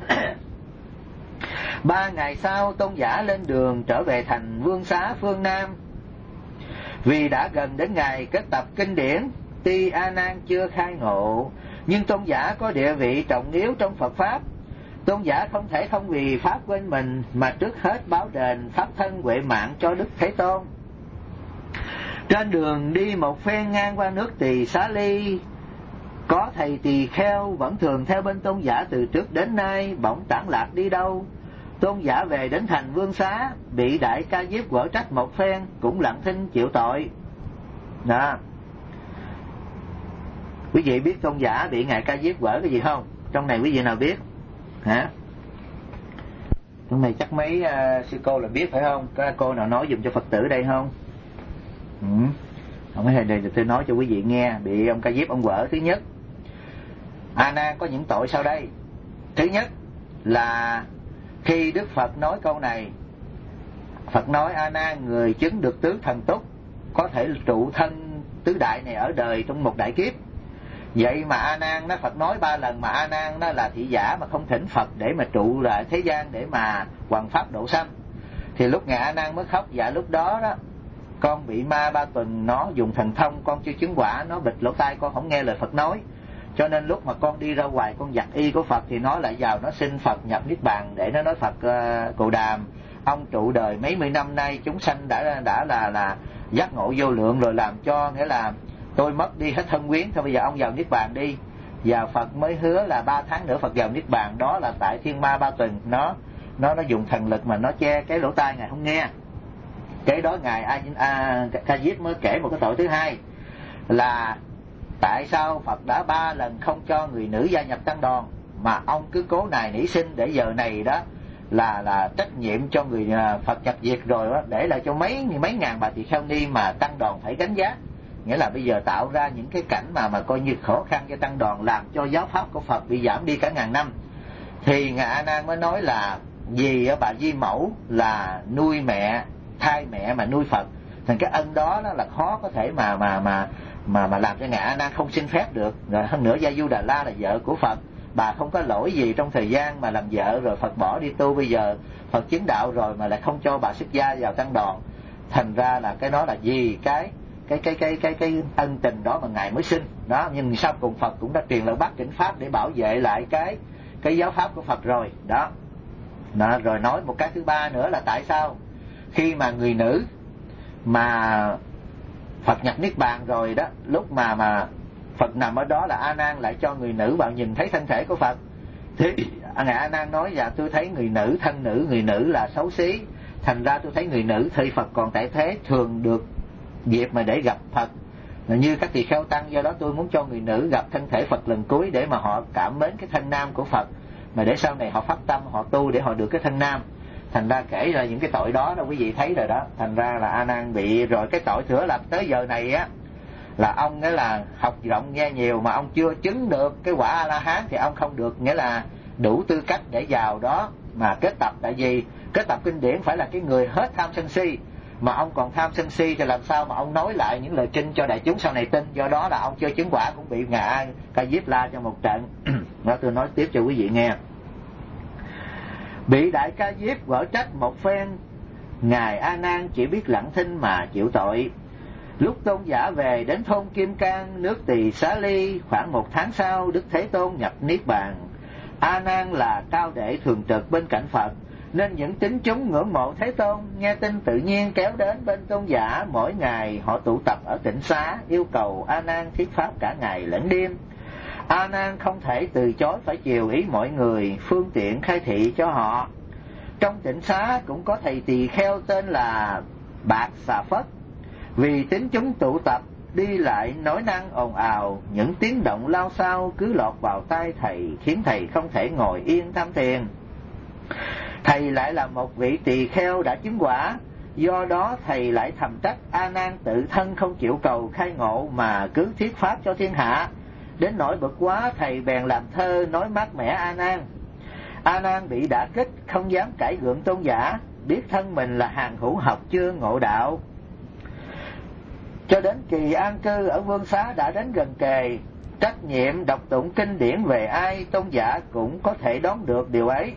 3 ngày sau, tôn giả lên đường trở về thành Vương Xá phương Nam. Vì đã gần đến ngày kết tập kinh điển, tuy A Nan chưa khai ngộ, nhưng tôn giả có địa vị trọng yếu trong Phật pháp. Tôn giả không thể không vì pháp quên mình, mà trước hết báo đền pháp thân huệ mạng cho Đức Thế Tôn. Trên đường đi một phen ngang qua nước Tỳ Xá Ly, có thầy tỳ kheo vẫn thường theo bên tôn giả từ trước đến nay, bỗng tản lạc đi đâu. Tôn giả về đến thành Vương Xá, bị Đại Ca Diếp quở trách một phen, cũng lặng thinh chịu tội. Đó. Quý vị biết tôn giả bị Ngài Ca Diếp quở cái gì không? Trong này quý vị nào biết? Hả? Trong này chắc mấy sư cô là biết phải không? Có cô nào nói dùm cho Phật tử đây không? Không có đây tôi nói cho quý vị nghe. Bị ông Ca Diếp ông quở. Thứ nhất, A Nan có những tội sau đây. Thứ nhất là khi Đức Phật nói câu này, Phật nói A Nan, người chứng được tứ thần túc có thể trụ thân tứ đại này ở đời trong một đại kiếp. Vậy mà A Nan nó Phật nói 3 lần mà A Nan nó là thị giả mà không thỉnh Phật để mà trụ lại thế gian để mà hoằng pháp độ sanh. Thì lúc Ngài A Nan mới khóc. Dạ lúc đó đó con bị ma 3 tuần nó dùng thần thông, con chưa chứng quả, nó bịt lỗ tai con không nghe lời Phật nói. Cho nên lúc mà con đi ra ngoài con giặt y của Phật thì nó lại vào nó xin Phật nhập niết bàn để nó nói Phật Cù Đàm, ông trụ đời mấy mươi năm nay chúng sanh đã là giác ngộ vô lượng rồi, làm cho nghĩa là tôi mất đi hết thân quyến, thôi bây giờ ông vào niết bàn đi. Và Phật mới hứa là 3 tháng nữa Phật vào niết bàn. Đó là tại thiên ma 3 tuần nó dùng thần lực mà nó che cái lỗ tai Ngài không nghe. Cái đó Ngài Ca Diếp mới kể một cái tội thứ hai là tại sao Phật đã 3 lần không cho người nữ gia nhập tăng đoàn, mà ông cứ cố nài nỉ xin để giờ này đó là trách nhiệm cho người Phật nhập diệt rồi đó, để lại cho mấy ngàn bà tỳ kheo ni mà tăng đoàn phải gánh vác. Nghĩa là bây giờ tạo ra những cái cảnh mà coi như khó khăn cho tăng đoàn, làm cho giáo pháp của Phật bị giảm đi cả ngàn năm. Thì Ngài A Nan mới nói là vì bà Di Mẫu là nuôi mẹ, thai mẹ mà nuôi Phật, thành cái ân đó là khó có thể mà làm cho Ngài A Nan không xin phép được. Rồi hơn nữa Gia Du Đà La là vợ của Phật, bà không có lỗi gì trong thời gian mà làm vợ rồi Phật bỏ đi tu, bây giờ Phật chứng đạo rồi mà lại không cho bà xuất gia vào tăng đoàn. Thành ra là cái đó là vì cái ân tình đó mà Ngài mới sinh đó. Nhưng sau cùng Phật cũng đã truyền lời Bát Chánh Pháp để bảo vệ lại cái giáo pháp của Phật rồi đó. Rồi nói một cái thứ ba nữa là tại sao khi mà người nữ mà Phật nhập niết bàn rồi đó, lúc mà Phật nằm ở đó là A Nan lại cho người nữ vào nhìn thấy thân thể của Phật. Thì Ngài A Nan nói dạ tôi thấy người nữ, thân nữ người nữ là xấu xí, thành ra tôi thấy người nữ khi Phật còn tại thế thường được dịp mà để gặp Phật như các tỳ kheo tăng, do đó tôi muốn cho người nữ gặp thân thể Phật lần cuối để mà họ cảm mến cái thân nam của Phật, mà để sau này họ phát tâm họ tu để họ được cái thân nam. Thành ra kể ra những cái tội đó quý vị thấy rồi đó. Thành ra là A Nan bị rồi cái tội thừa là tới giờ này á là ông nghĩa là học rộng nghe nhiều mà ông chưa chứng được cái quả A La Hán thì ông không được nghĩa là đủ tư cách để vào đó mà kết tập. Tại vì kết tập kinh điển phải là cái người hết tham sân si, mà ông còn tham sân si thì làm sao mà ông nói lại những lời kinh cho đại chúng sau này tin. Do đó là ông chưa chứng quả cũng bị ngài Ca Diếp la cho một trận. Đó, tôi nói tiếp cho quý vị nghe. Bị đại Ca Diếp quở trách một phen, ngài A Nan chỉ biết lặng thinh mà chịu tội. Lúc tôn giả về đến thôn Kim Cang, nước Tỳ Xá Ly, khoảng 1 tháng sau, Đức Thế Tôn nhập niết bàn. A Nan là cao đệ thường trực bên cạnh Phật, nên những tín chúng ngưỡng mộ Thế Tôn nghe tin tự nhiên kéo đến bên tôn giả. Mỗi ngày họ tụ tập ở tịnh xá, yêu cầu A Nan thuyết pháp cả ngày lẫn đêm. A Nan không thể từ chối, phải chiều ý mọi người, phương tiện khai thị cho họ. Trong tịnh xá cũng có thầy tỳ kheo tên là Bạc Xà Phất. Vì tín chúng tụ tập đi lại nói năng ồn ào, những tiếng động lao xao cứ lọt vào tai thầy, khiến thầy không thể ngồi yên tham thiền. Thầy lại là một vị tỳ kheo đã chứng quả, do đó thầy lại thầm trách A Nan tự thân không chịu cầu khai ngộ mà cứ thuyết pháp cho thiên hạ. Đến nỗi bực quá, thầy bèn làm thơ nói mát mẻ A Nan. A Nan bị đả kích, không dám cãi gượng tôn giả, biết thân mình là hàng hữu học chưa ngộ đạo. Cho đến kỳ an cư ở Vương Xá đã đến gần kề, trách nhiệm đọc tụng kinh điển về ai, tôn giả cũng có thể đoán được điều ấy.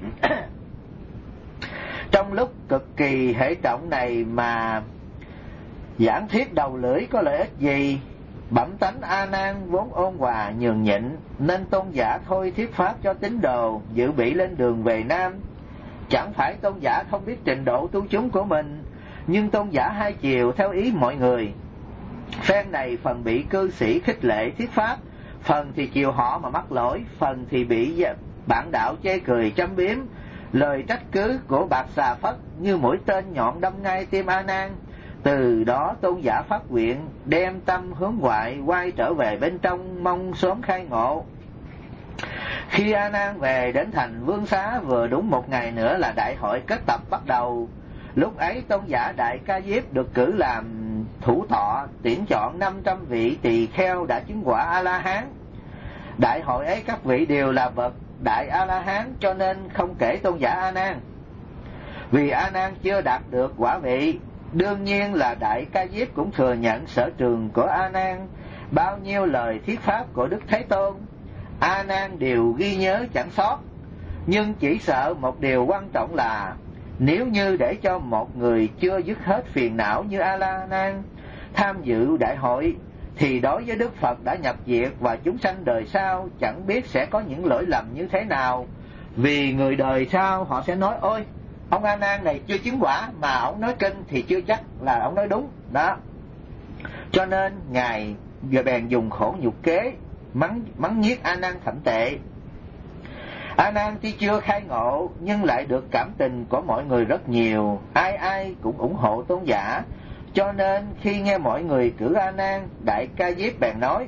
Trong lúc cực kỳ hệ trọng này mà giảng thuyết đầu lưỡi có lợi ích gì? Bẩm tánh A Nan vốn ôn hòa nhường nhịn, nên tôn giả thôi thuyết pháp cho tín đồ, dự bị lên đường về Nam. Chẳng phải tôn giả không biết trình độ tu chúng của mình, nhưng tôn giả hai chiều theo ý mọi người. Phen này phần bị cư sĩ khích lệ thuyết pháp, phần thì chiều họ mà mắc lỗi, phần thì bị bạn đạo chê cười châm biếm. Lời trách cứ của Bạc Xà Phất như mũi tên nhọn đâm ngay tim A Nan. Từ đó tôn giả phát nguyện đem tâm hướng ngoại, quay trở về bên trong, mong sớm khai ngộ. Khi A Nan về đến thành Vương Xá, vừa đúng 1 ngày nữa là đại hội kết tập bắt đầu. Lúc ấy tôn giả đại Ca Diếp được cử làm thủ tọa, tuyển chọn 500 vị tỳ kheo đã chứng quả A La Hán. Đại hội ấy các vị đều là bậc đại A La Hán, cho nên không kể tôn giả A Nan. Vì A Nan chưa đạt được quả vị, đương nhiên là đại Ca Diếp cũng thừa nhận sở trường của A Nan. Bao nhiêu lời thuyết pháp của Đức Thế Tôn, A Nan đều ghi nhớ chẳng sót. Nhưng chỉ sợ một điều quan trọng là, nếu như để cho một người chưa dứt hết phiền não như A La Nan tham dự đại hội, thì đối với Đức Phật đã nhập diệt và chúng sanh đời sau chẳng biết sẽ có những lỗi lầm như thế nào. Vì người đời sau họ sẽ nói: ôi, ông A Nan này chưa chứng quả mà ông nói kinh thì chưa chắc là ông nói đúng đó. Cho nên ngài giờ bèn dùng khổ nhục kế mắng nhiếc A Nan thậm tệ. A Nan tuy chưa khai ngộ nhưng lại được cảm tình của mọi người rất nhiều, ai ai cũng ủng hộ tôn giả. Cho nên khi nghe mọi người cử A Nan, đại Ca Diếp bèn nói: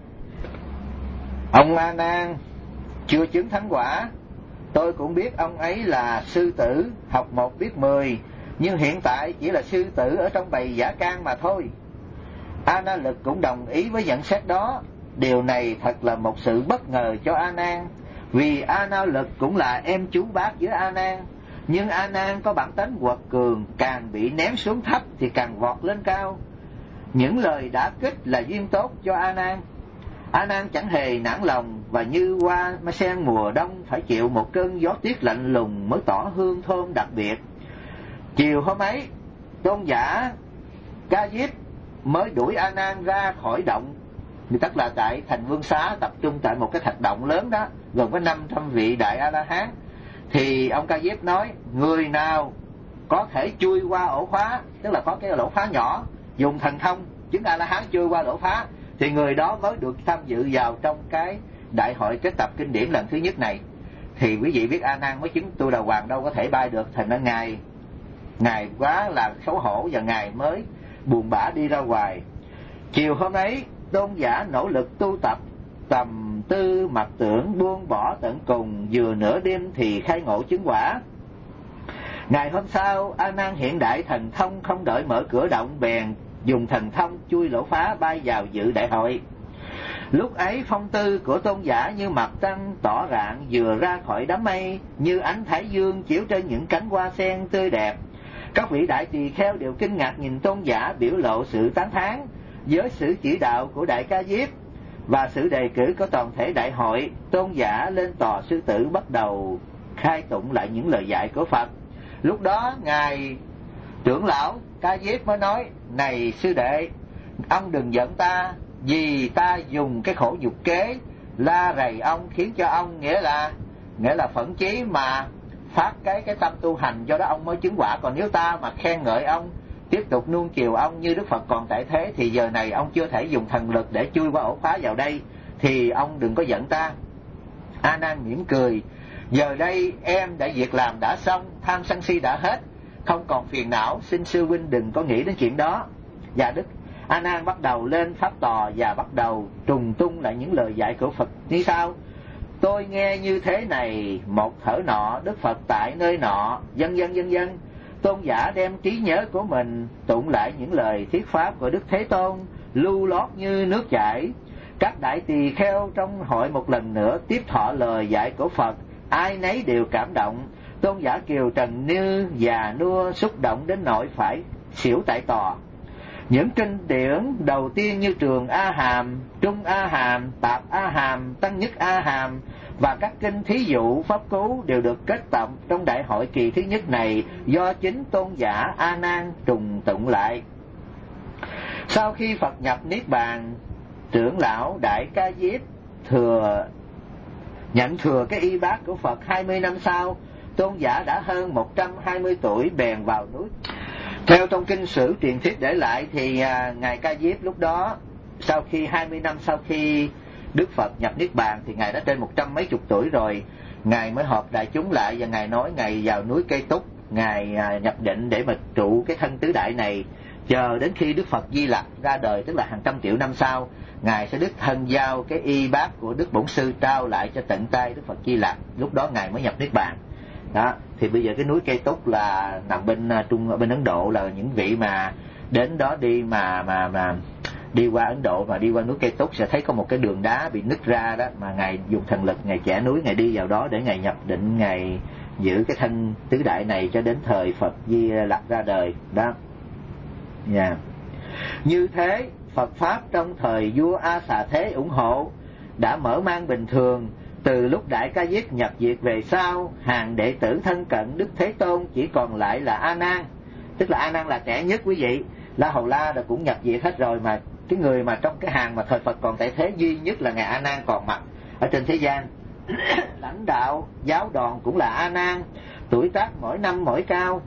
ông A Nan chưa chứng thánh quả, tôi cũng biết ông ấy là sư tử, học 1 biết 10, nhưng hiện tại chỉ là sư tử ở trong bầy dã can mà thôi. A Na Lực cũng đồng ý với nhận xét đó. Điều này thật là một sự bất ngờ cho A Nan, vì A Na Lực cũng là em chú bác với A Nan, nhưng A Nan có bản tính quật cường, càng bị ném xuống thấp thì càng vọt lên cao. Những lời đả kích là duyên tốt cho A Nan. A Nan chẳng hề nản lòng, và như hoa sen mùa đông phải chịu một cơn gió tuyết lạnh lùng mới tỏ hương thơm đặc biệt. Chiều hôm ấy, tôn giả Ca Diếp mới đuổi A Nan ra khỏi động, tức là tại thành Vương Xá, tập trung tại một cái thạch động lớn đó, gồm có 500 vị đại A La Hán. Thì ông Ca Diếp nói: người nào có thể chui qua ổ khóa, tức là có cái lỗ khóa nhỏ, dùng thần thông chứng A La Hán chui qua lỗ khóa, thì người đó mới được tham dự vào trong cái đại hội kết tập kinh điển lần thứ nhất này. Thì quý vị biết A Nan mới chứng Tu Đà Hoàng đâu có thể bay được, thành ra ngài quá là xấu hổ, và ngài mới buồn bã đi ra ngoài. Chiều hôm ấy, tôn giả nỗ lực tu tập, tầm tư mặc tưởng, buông bỏ tận cùng, vừa nửa đêm thì khai ngộ chứng quả. Ngày hôm sau, A Nan hiện đại thần thông, không đợi mở cửa động bèn dùng thần thông chui lỗ phá bay vào dự đại hội. Lúc ấy phong tư của tôn giả như mặt trăng tỏ rạng vừa ra khỏi đám mây, như ánh thái dương chiếu trên những cánh hoa sen tươi đẹp. Các vị đại tỳ kheo đều kinh ngạc nhìn tôn giả, biểu lộ sự tán thán với sự chỉ đạo của Đại Ca Diếp và sự đề cử của toàn thể đại hội. Tôn giả lên tòa sư tử bắt đầu khai tụng lại những lời dạy của Phật. Lúc đó ngài trưởng lão Ca Diếp mới nói: này sư đệ, ông đừng giận ta, vì ta dùng cái khổ nhục kế la rầy ông, khiến cho ông nghĩa là phẫn chí mà phát cái tâm tu hành, do đó ông mới chứng quả. Còn nếu ta mà khen ngợi ông, tiếp tục nuông chiều ông như Đức Phật còn tại thế, thì giờ này ông chưa thể dùng thần lực để chui qua ổ khóa vào đây, thì ông đừng có giận ta. A Nan mỉm cười: giờ đây em đã việc làm đã xong, tham sân si đã hết, không còn phiền não, xin sư huynh đừng có nghĩ đến chuyện đó. Và Đức A Nan bắt đầu lên pháp tòa và bắt đầu trùng tung lại những lời dạy của Phật như sau: tôi nghe như thế này, một thở nọ Đức Phật tại nơi nọ, vân vân vân vân. Tôn giả đem trí nhớ của mình tụng lại những lời thuyết pháp của Đức Thế Tôn, lưu lót như nước chảy. Các đại tỳ kheo trong hội một lần nữa tiếp thọ lời dạy của Phật, ai nấy đều cảm động. Tôn giả kiều trần như già nua, xúc động đến nỗi phải xỉu tại tòa. Những kinh điển đầu tiên như Trường A Hàm, Trung A Hàm, Tạp A Hàm, Tăng Nhất A Hàm và các kinh thí dụ pháp cú đều được kết tập trong đại hội kỳ thứ nhất này do chính tôn giả A Nan trùng tụng lại. Sau khi Phật nhập niết bàn, trưởng lão Đại Ca Diếp nhận thừa cái y bát của Phật. 20 năm sau, tôn giả đã hơn 120 tuổi bèn vào núi. Theo trong kinh sử truyền thuyết để lại thì ngài Ca Diếp lúc đó, sau khi 20 năm sau khi Đức Phật nhập niết bàn thì ngài đã trên 100 mấy chục tuổi rồi. Ngài mới họp đại chúng lại và ngài nói ngài vào núi Cây Túc, ngài nhập định để mà trụ cái thân tứ đại này, chờ đến khi Đức Phật Di Lặc ra đời, tức là hàng trăm triệu năm sau, ngài sẽ đích thân giao cái y bát của Đức Bổn Sư trao lại cho tận tay Đức Phật Di Lặc, lúc đó ngài mới nhập niết bàn. Đó, thì bây giờ cái núi Cây Túc là nằm bên Ấn Độ, là những vị mà đến đó đi mà đi qua Ấn Độ và đi qua núi Cây Túc sẽ thấy có một cái đường đá bị nứt ra đó, mà ngài dùng thần lực ngài chẻ núi, ngài đi vào đó để ngài nhập định, ngài giữ cái thân tứ đại này cho đến thời Phật Di Lặc ra đời đó. Yeah. Như thế Phật pháp trong thời vua A Xà Thế ủng hộ đã mở mang bình thường. Từ lúc Đại Ca Diếp nhập diệt về sau, hàng đệ tử thân cận Đức Thế Tôn chỉ còn lại là A Nan, tức là A Nan là trẻ nhất quý vị. La Hầu La đã cũng nhập diệt hết rồi, mà cái người mà trong cái hàng mà thời Phật còn tại thế duy nhất là ngài A Nan còn mặt ở trên thế gian. Lãnh đạo giáo đoàn cũng là A Nan, tuổi tác mỗi năm mỗi cao.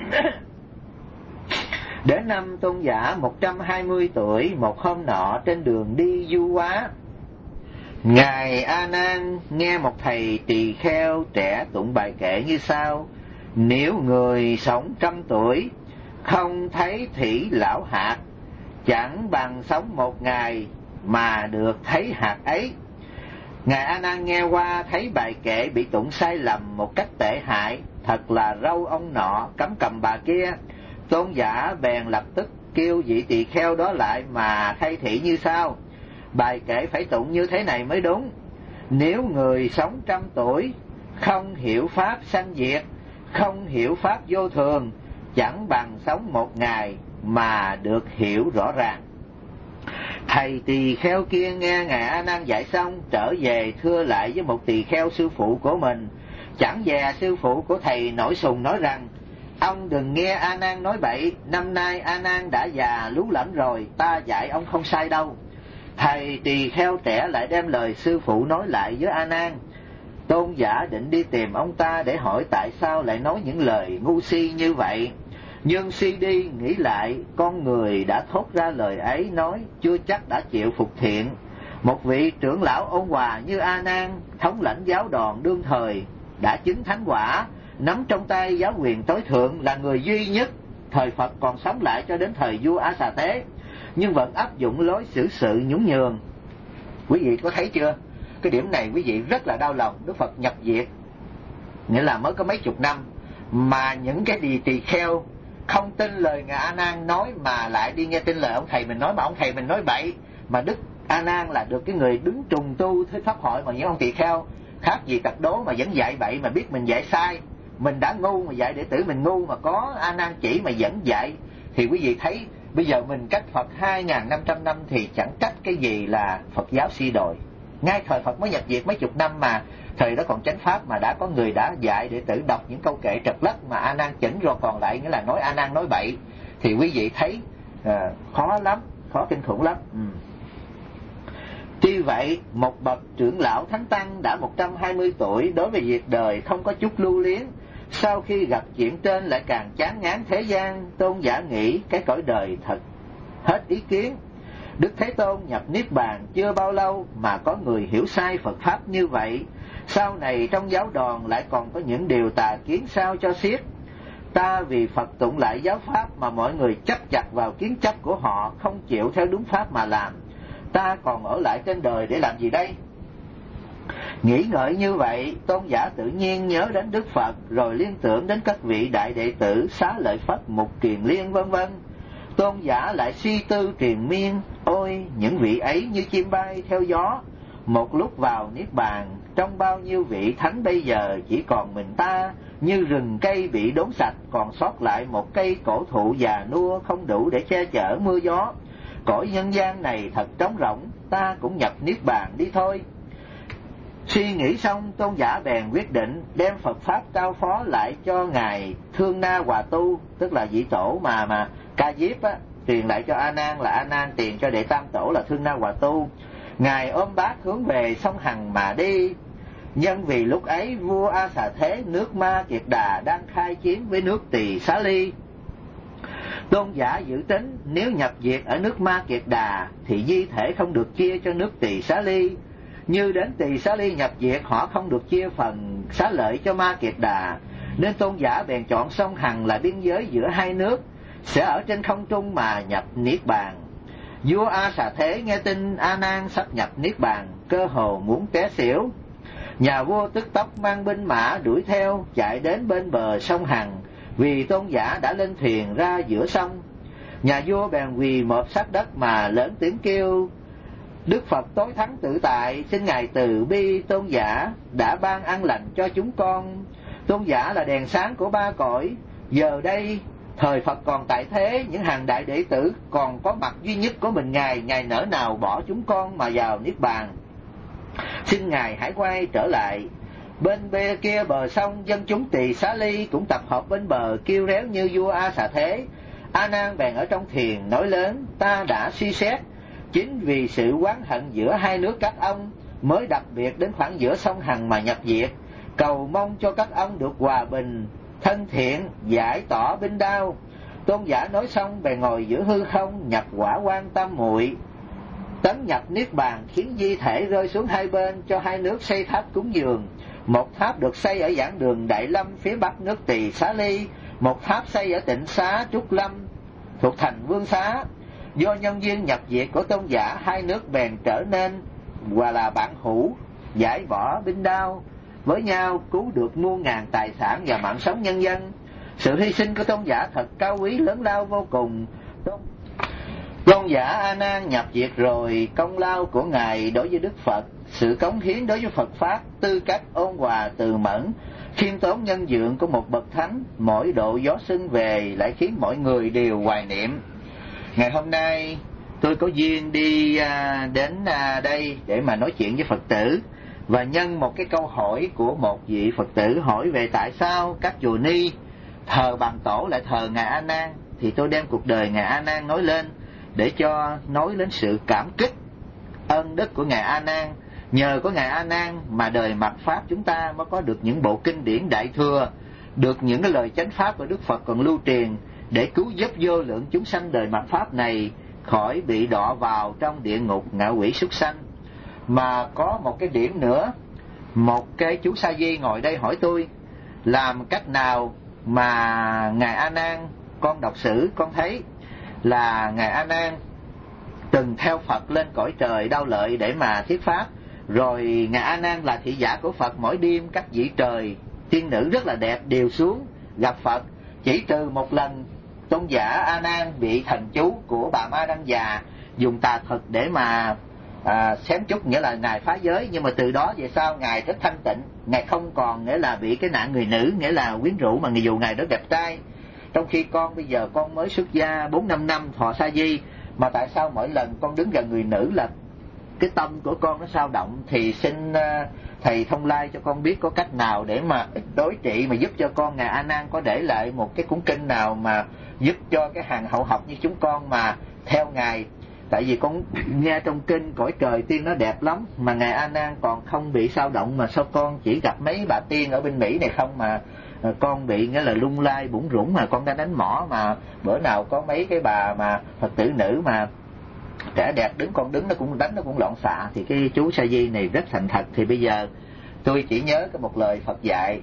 Đến năm tôn giả 120 tuổi, một hôm nọ trên đường đi du hóa, ngài A Nan nghe một thầy tỳ kheo trẻ tụng bài kệ như sau: nếu người sống 100 tuổi không thấy thủy lão hạt, chẳng bằng sống một ngày mà được thấy hạt ấy. Ngài A Nan nghe qua thấy bài kệ bị tụng sai lầm một cách tệ hại, thật là râu ông nọ cắm cầm bà kia. Tôn giả bèn lập tức kêu vị tỳ kheo đó lại mà thay thị như sau: bài kệ phải tụng như thế này mới đúng. Nếu người sống 100 tuổi không hiểu pháp sanh diệt, không hiểu pháp vô thường, chẳng bằng sống một ngày mà được hiểu rõ ràng. Thầy tỳ kheo kia nghe ngài A Nan dạy xong, trở về thưa lại với một tỳ kheo sư phụ của mình. Chẳng dè sư phụ của thầy nổi sùng nói rằng: ông đừng nghe A Nan nói bậy, năm nay A Nan đã già lú lẫn rồi, ta dạy ông không sai đâu. Thầy tỳ kheo trẻ lại đem lời sư phụ nói lại với A Nan. Tôn giả định đi tìm ông ta để hỏi tại sao lại nói những lời ngu si như vậy. Nhưng suy đi nghĩ lại, con người đã thốt ra lời ấy nói chưa chắc đã chịu phục thiện. Một vị trưởng lão ôn hòa như A Nan, thống lãnh giáo đoàn đương thời, đã chứng thánh quả, nắm trong tay giáo quyền tối thượng, là người duy nhất thời Phật còn sống lại cho đến thời vua A Xà Tế, nhưng vẫn áp dụng lối xử sự nhún nhường. Quý vị có thấy chưa? Cái điểm này quý vị rất là đau lòng. Đức Phật nhập diệt nghĩa là mới có mấy chục năm, mà những cái tỳ kheo không tin lời ngài A Nan nói mà lại đi nghe tin lời ông thầy mình nói, mà ông thầy mình nói bậy, mà Đức A Nan là được cái người đứng trùng tu thế pháp hội, mà những ông tỳ kheo khác gì tặc đố mà vẫn dạy bậy, mà biết mình dạy sai. Mình đã ngu mà dạy đệ tử mình ngu, mà có A Nan chỉ mà vẫn dạy. Thì quý vị thấy bây giờ mình cách Phật 2.500 năm thì chẳng cách cái gì là Phật giáo suy đồi. Ngay thời Phật mới nhập diệt mấy chục năm mà thời đó còn chánh pháp, mà đã có người đã dạy đệ tử đọc những câu kệ trật lất mà A Nan chỉnh, rồi còn lại nghĩa là nói A Nan nói bậy. Thì quý vị thấy khó lắm, khó kinh khủng lắm. Tuy vậy, một bậc trưởng lão thánh tăng đã 120 tuổi, đối với việc đời không có chút lưu luyến. Sau khi gặp chuyện trên lại càng chán ngán thế gian, tôn giả nghĩ cái cõi đời thật hết ý kiến. Đức Thế Tôn nhập Niết Bàn chưa bao lâu mà có người hiểu sai Phật Pháp như vậy. Sau này trong giáo đoàn lại còn có những điều tà kiến sao cho xiết. Ta vì Phật tụng lại giáo Pháp mà mọi người chấp chặt vào kiến chấp của họ, không chịu theo đúng Pháp mà làm. Ta còn ở lại trên đời để làm gì đây? Nghĩ ngợi như vậy, tôn giả tự nhiên nhớ đến Đức Phật, rồi liên tưởng đến các vị đại đệ tử Xá Lợi Phất, Mục Kiền Liên vân vân. Tôn giả lại suy tư triền miên, ôi những vị ấy như chim bay theo gió, một lúc vào Niết Bàn. Trong bao nhiêu vị thánh bây giờ chỉ còn mình ta, như rừng cây bị đốn sạch, còn sót lại một cây cổ thụ già nua không đủ để che chở mưa gió. Cõi nhân gian này thật trống rỗng, ta cũng nhập Niết Bàn đi thôi. Suy nghĩ xong, tôn giả bèn quyết định đem Phật Pháp cao phó lại cho Ngài Thương Na Hòa Tu, tức là vị tổ mà Ca Diếp á, truyền lại cho A Nan, là A Nan truyền cho đệ tam tổ là Thương Na Hòa Tu. Ngài ôm bát hướng về sông Hằng mà đi. Nhân vì lúc ấy vua A Xà Thế nước Ma Kiệt Đà đang khai chiến với nước Tỳ Xá Ly. Tôn giả dự tính nếu nhập diệt ở nước Ma Kiệt Đà thì di thể không được chia cho nước Tỳ Xá Ly. Như đến Tỳ Xá Ly nhập diệt, họ không được chia phần xá lợi cho Ma Kiệt Đà, nên tôn giả bèn chọn sông Hằng là biên giới giữa hai nước, sẽ ở trên không trung mà nhập Niết Bàn. Vua A Xà Thế nghe tin A Nan sắp nhập Niết Bàn, cơ hồ muốn té xỉu. Nhà vua tức tốc mang binh mã đuổi theo, chạy đến bên bờ sông Hằng, vì tôn giả đã lên thuyền ra giữa sông. Nhà vua bèn quỳ mọp sát đất mà lớn tiếng kêu: Đức Phật tối thắng tự tại, xin Ngài từ bi, tôn giả đã ban an lành cho chúng con. Tôn giả là đèn sáng của ba cõi, giờ đây thời Phật còn tại thế, những hàng đại đệ tử còn có mặt duy nhất của mình Ngài nỡ nào bỏ chúng con mà vào Niết Bàn. Xin Ngài hãy quay trở lại. Bên bê kia bờ sông, dân chúng Tỳ Xá Ly cũng tập hợp bên bờ kêu réo như vua A Xà Thế. A Nan bèn ở trong thiền nói lớn: ta đã suy xét, chính vì sự oán hận giữa hai nước các ông mới đặc biệt đến khoảng giữa sông Hằng mà nhập diệt, cầu mong cho các ông được hòa bình, thân thiện, giải tỏ binh đao. Tôn giả nói xong bèn ngồi giữa hư không, nhập quả quan tam muội, tấn nhập Niết Bàn, khiến di thể rơi xuống hai bên, cho hai nước xây tháp cúng dường. Một tháp được xây ở giảng đường Đại Lâm phía bắc nước Tỳ Xá Ly, một tháp xây ở Tịnh Xá Trúc Lâm thuộc thành Vương Xá. Do nhân duyên nhập diệt của tôn giả, hai nước bèn trở nên và là bạn hữu, giải võ binh đao với nhau, cứu được muôn ngàn tài sản và mạng sống nhân dân. Sự hy sinh của tôn giả thật cao quý lớn lao vô cùng. Tôn giả A Nan nhập diệt rồi, công lao của Ngài đối với Đức Phật, sự cống hiến đối với Phật Pháp, tư cách ôn hòa từ mẫn, khiêm tốn nhân dượng của một bậc thánh, mỗi độ gió xuân về lại khiến mọi người đều hoài niệm. Ngày hôm nay tôi có duyên đi đến đây để mà nói chuyện với Phật tử, và nhân một cái câu hỏi của một vị Phật tử hỏi về tại sao các chùa Ni thờ Bàn Tổ lại thờ Ngài A Nan, thì tôi đem cuộc đời Ngài A Nan nói lên để cho nói đến sự cảm kích ân đức của Ngài A Nan. Nhờ có Ngài A Nan mà đời mạt Pháp chúng ta mới có được những bộ kinh điển Đại Thừa, được những cái lời chánh pháp của Đức Phật còn lưu truyền, để cứu giúp vô lượng chúng sanh đời mạt Pháp này khỏi bị đọa vào trong địa ngục ngạ quỷ súc sanh. Mà có một cái điểm nữa, một cái chú Sa Di ngồi đây hỏi tôi làm cách nào mà Ngài A Nan, con đọc sử con thấy là Ngài A Nan từng theo Phật lên cõi trời Đao Lợi để mà thuyết pháp, rồi Ngài A Nan là thị giả của Phật, mỗi đêm các vị trời tiên nữ rất là đẹp đều xuống gặp Phật, chỉ trừ một lần tôn giả A Nan bị thần chú của bà Ma Đăng Già dùng tà thuật để mà xém chút nghĩa là Ngài phá giới, nhưng mà từ đó về sau Ngài rất thanh tịnh, Ngài không còn nghĩa là bị cái nạn người nữ, nghĩa là quyến rũ, mà dù Ngài rất đẹp trai. Trong khi con bây giờ con mới xuất gia 4-5 năm thọ sa di, mà tại sao mỗi lần con đứng gần người nữ là cái tâm của con nó dao động? Thì xin thầy thông lai cho con biết có cách nào để mà đối trị, mà giúp cho con. Ngài A Nan có để lại một cái cuốn kinh nào mà giúp cho cái hàng hậu học như chúng con mà theo Ngài? Tại vì con nghe trong kinh cõi trời tiên nó đẹp lắm, mà Ngài A Nan còn không bị dao động, mà sao con chỉ gặp mấy bà tiên ở bên Mỹ này không mà con bị nghĩa là lung lay bủn rủn, mà con đang đánh mỏ, mà bữa nào có mấy cái bà mà Phật tử nữ mà trẻ đẹp đứng, con đứng nó cũng đánh, nó cũng loạn xạ. Thì cái chú Sa Di này rất thành thật. Thì bây giờ tôi chỉ nhớ có một lời Phật dạy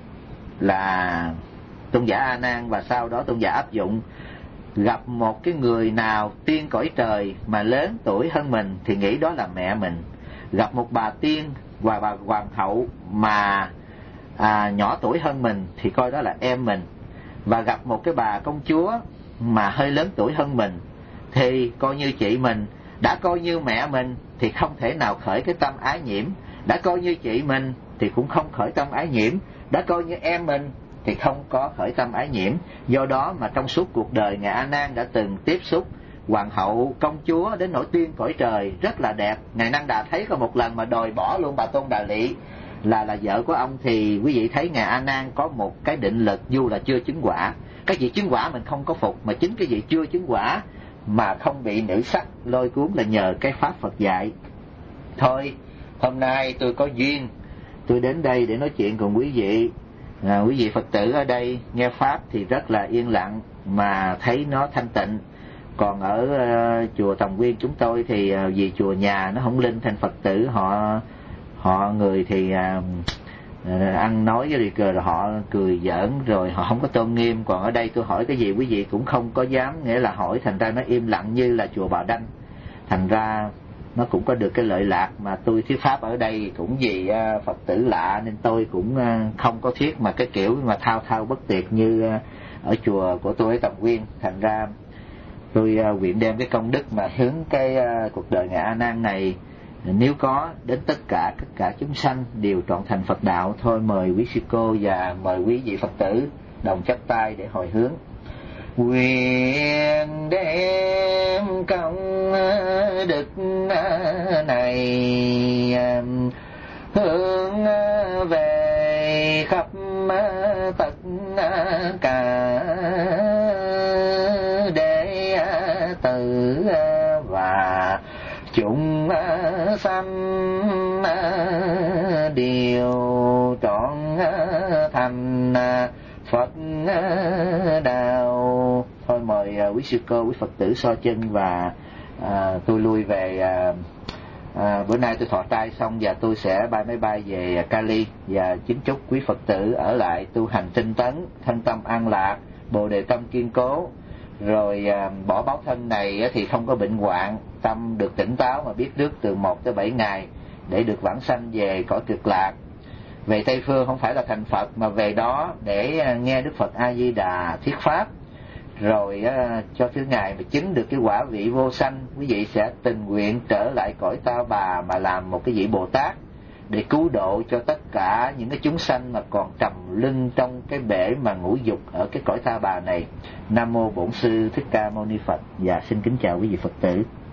là tôn giả A Nan, và sau đó tôn giả áp dụng. Gặp một cái người nào tiên cõi trời mà lớn tuổi hơn mình thì nghĩ đó là mẹ mình. Gặp một bà tiên và bà hoàng hậu mà nhỏ tuổi hơn mình thì coi đó là em mình. Và gặp một cái bà công chúa mà hơi lớn tuổi hơn mình thì coi như chị mình. Đã coi như mẹ mình thì không thể nào khởi cái tâm ái nhiễm, đã coi như chị mình thì cũng không khởi tâm ái nhiễm, đã coi như em mình thì không có khởi tâm ái nhiễm. Do đó mà trong suốt cuộc đời Ngài A Nan đã từng tiếp xúc hoàng hậu, công chúa đến nổi tiên cõi trời rất là đẹp. Ngài Năng Đà thấy có một lần mà đòi bỏ luôn bà Tôn Đà Lị là vợ của ông, thì quý vị thấy Ngài A Nan có một cái định lực, dù là chưa chứng quả. Cái vị chứng quả mình không có phục, mà chính cái vị chưa chứng quả mà không bị nữ sắc lôi cuốn là nhờ cái pháp Phật dạy. Thôi hôm nay tôi có duyên, tôi đến đây để nói chuyện cùng quý vị. Quý vị Phật tử ở đây nghe pháp thì rất là yên lặng, mà thấy nó thanh tịnh. Còn ở chùa Tòng Nguyên chúng tôi thì vì chùa nhà nó không linh, thành Phật tử họ người thì ăn nói rồi họ cười giỡn, rồi họ không có tôn nghiêm. Còn ở đây tôi hỏi cái gì quý vị cũng không có dám nghĩa là hỏi, thành ra nó im lặng như là chùa Bà Đanh. Thành ra nó cũng có được cái lợi lạc. Mà tôi thuyết pháp ở đây cũng vì Phật tử lạ nên tôi cũng không có thuyết mà cái kiểu mà thao thao bất tuyệt như ở chùa của tôi ở Tòng Nguyên. Thành ra tôi nguyện đem cái công đức mà hướng cái cuộc đời Ngài A Nan này, nếu có đến tất cả chúng sanh đều trọn thành Phật đạo. Thôi mời quý sư cô và mời quý vị Phật tử đồng chắp tay để hồi hướng. Nguyện đem công đức này hướng về khắp tất cả đệ tử và chúng sanh đều trọn thành Phật đạo. Thôi mời quý sư cô, quý Phật tử so chân, và tôi lui về. Bữa nay tôi thọ trai xong và tôi sẽ bay máy bay về Cali, và kính chúc quý Phật tử ở lại tu hành tinh tấn, thân tâm an lạc, bồ đề tâm kiên cố, rồi bỏ báo thân này thì không có bệnh hoạn, tâm được tỉnh táo mà biết trước từ 1 tới 7 ngày để được vãng sanh về cõi Cực Lạc. Về Tây Phương không phải là thành Phật, mà về đó để nghe Đức Phật A Di Đà thuyết pháp, rồi cho thứ ngày mà chứng được cái quả vị vô sanh, quý vị sẽ tình nguyện trở lại cõi Ta Bà mà làm một cái vị Bồ Tát để cứu độ cho tất cả những cái chúng sanh mà còn trầm lưng trong cái bể mà ngũ dục ở cái cõi Ta Bà này. Nam mô Bổn Sư Thích Ca Mâu Ni Phật. Và xin kính chào quý vị Phật tử.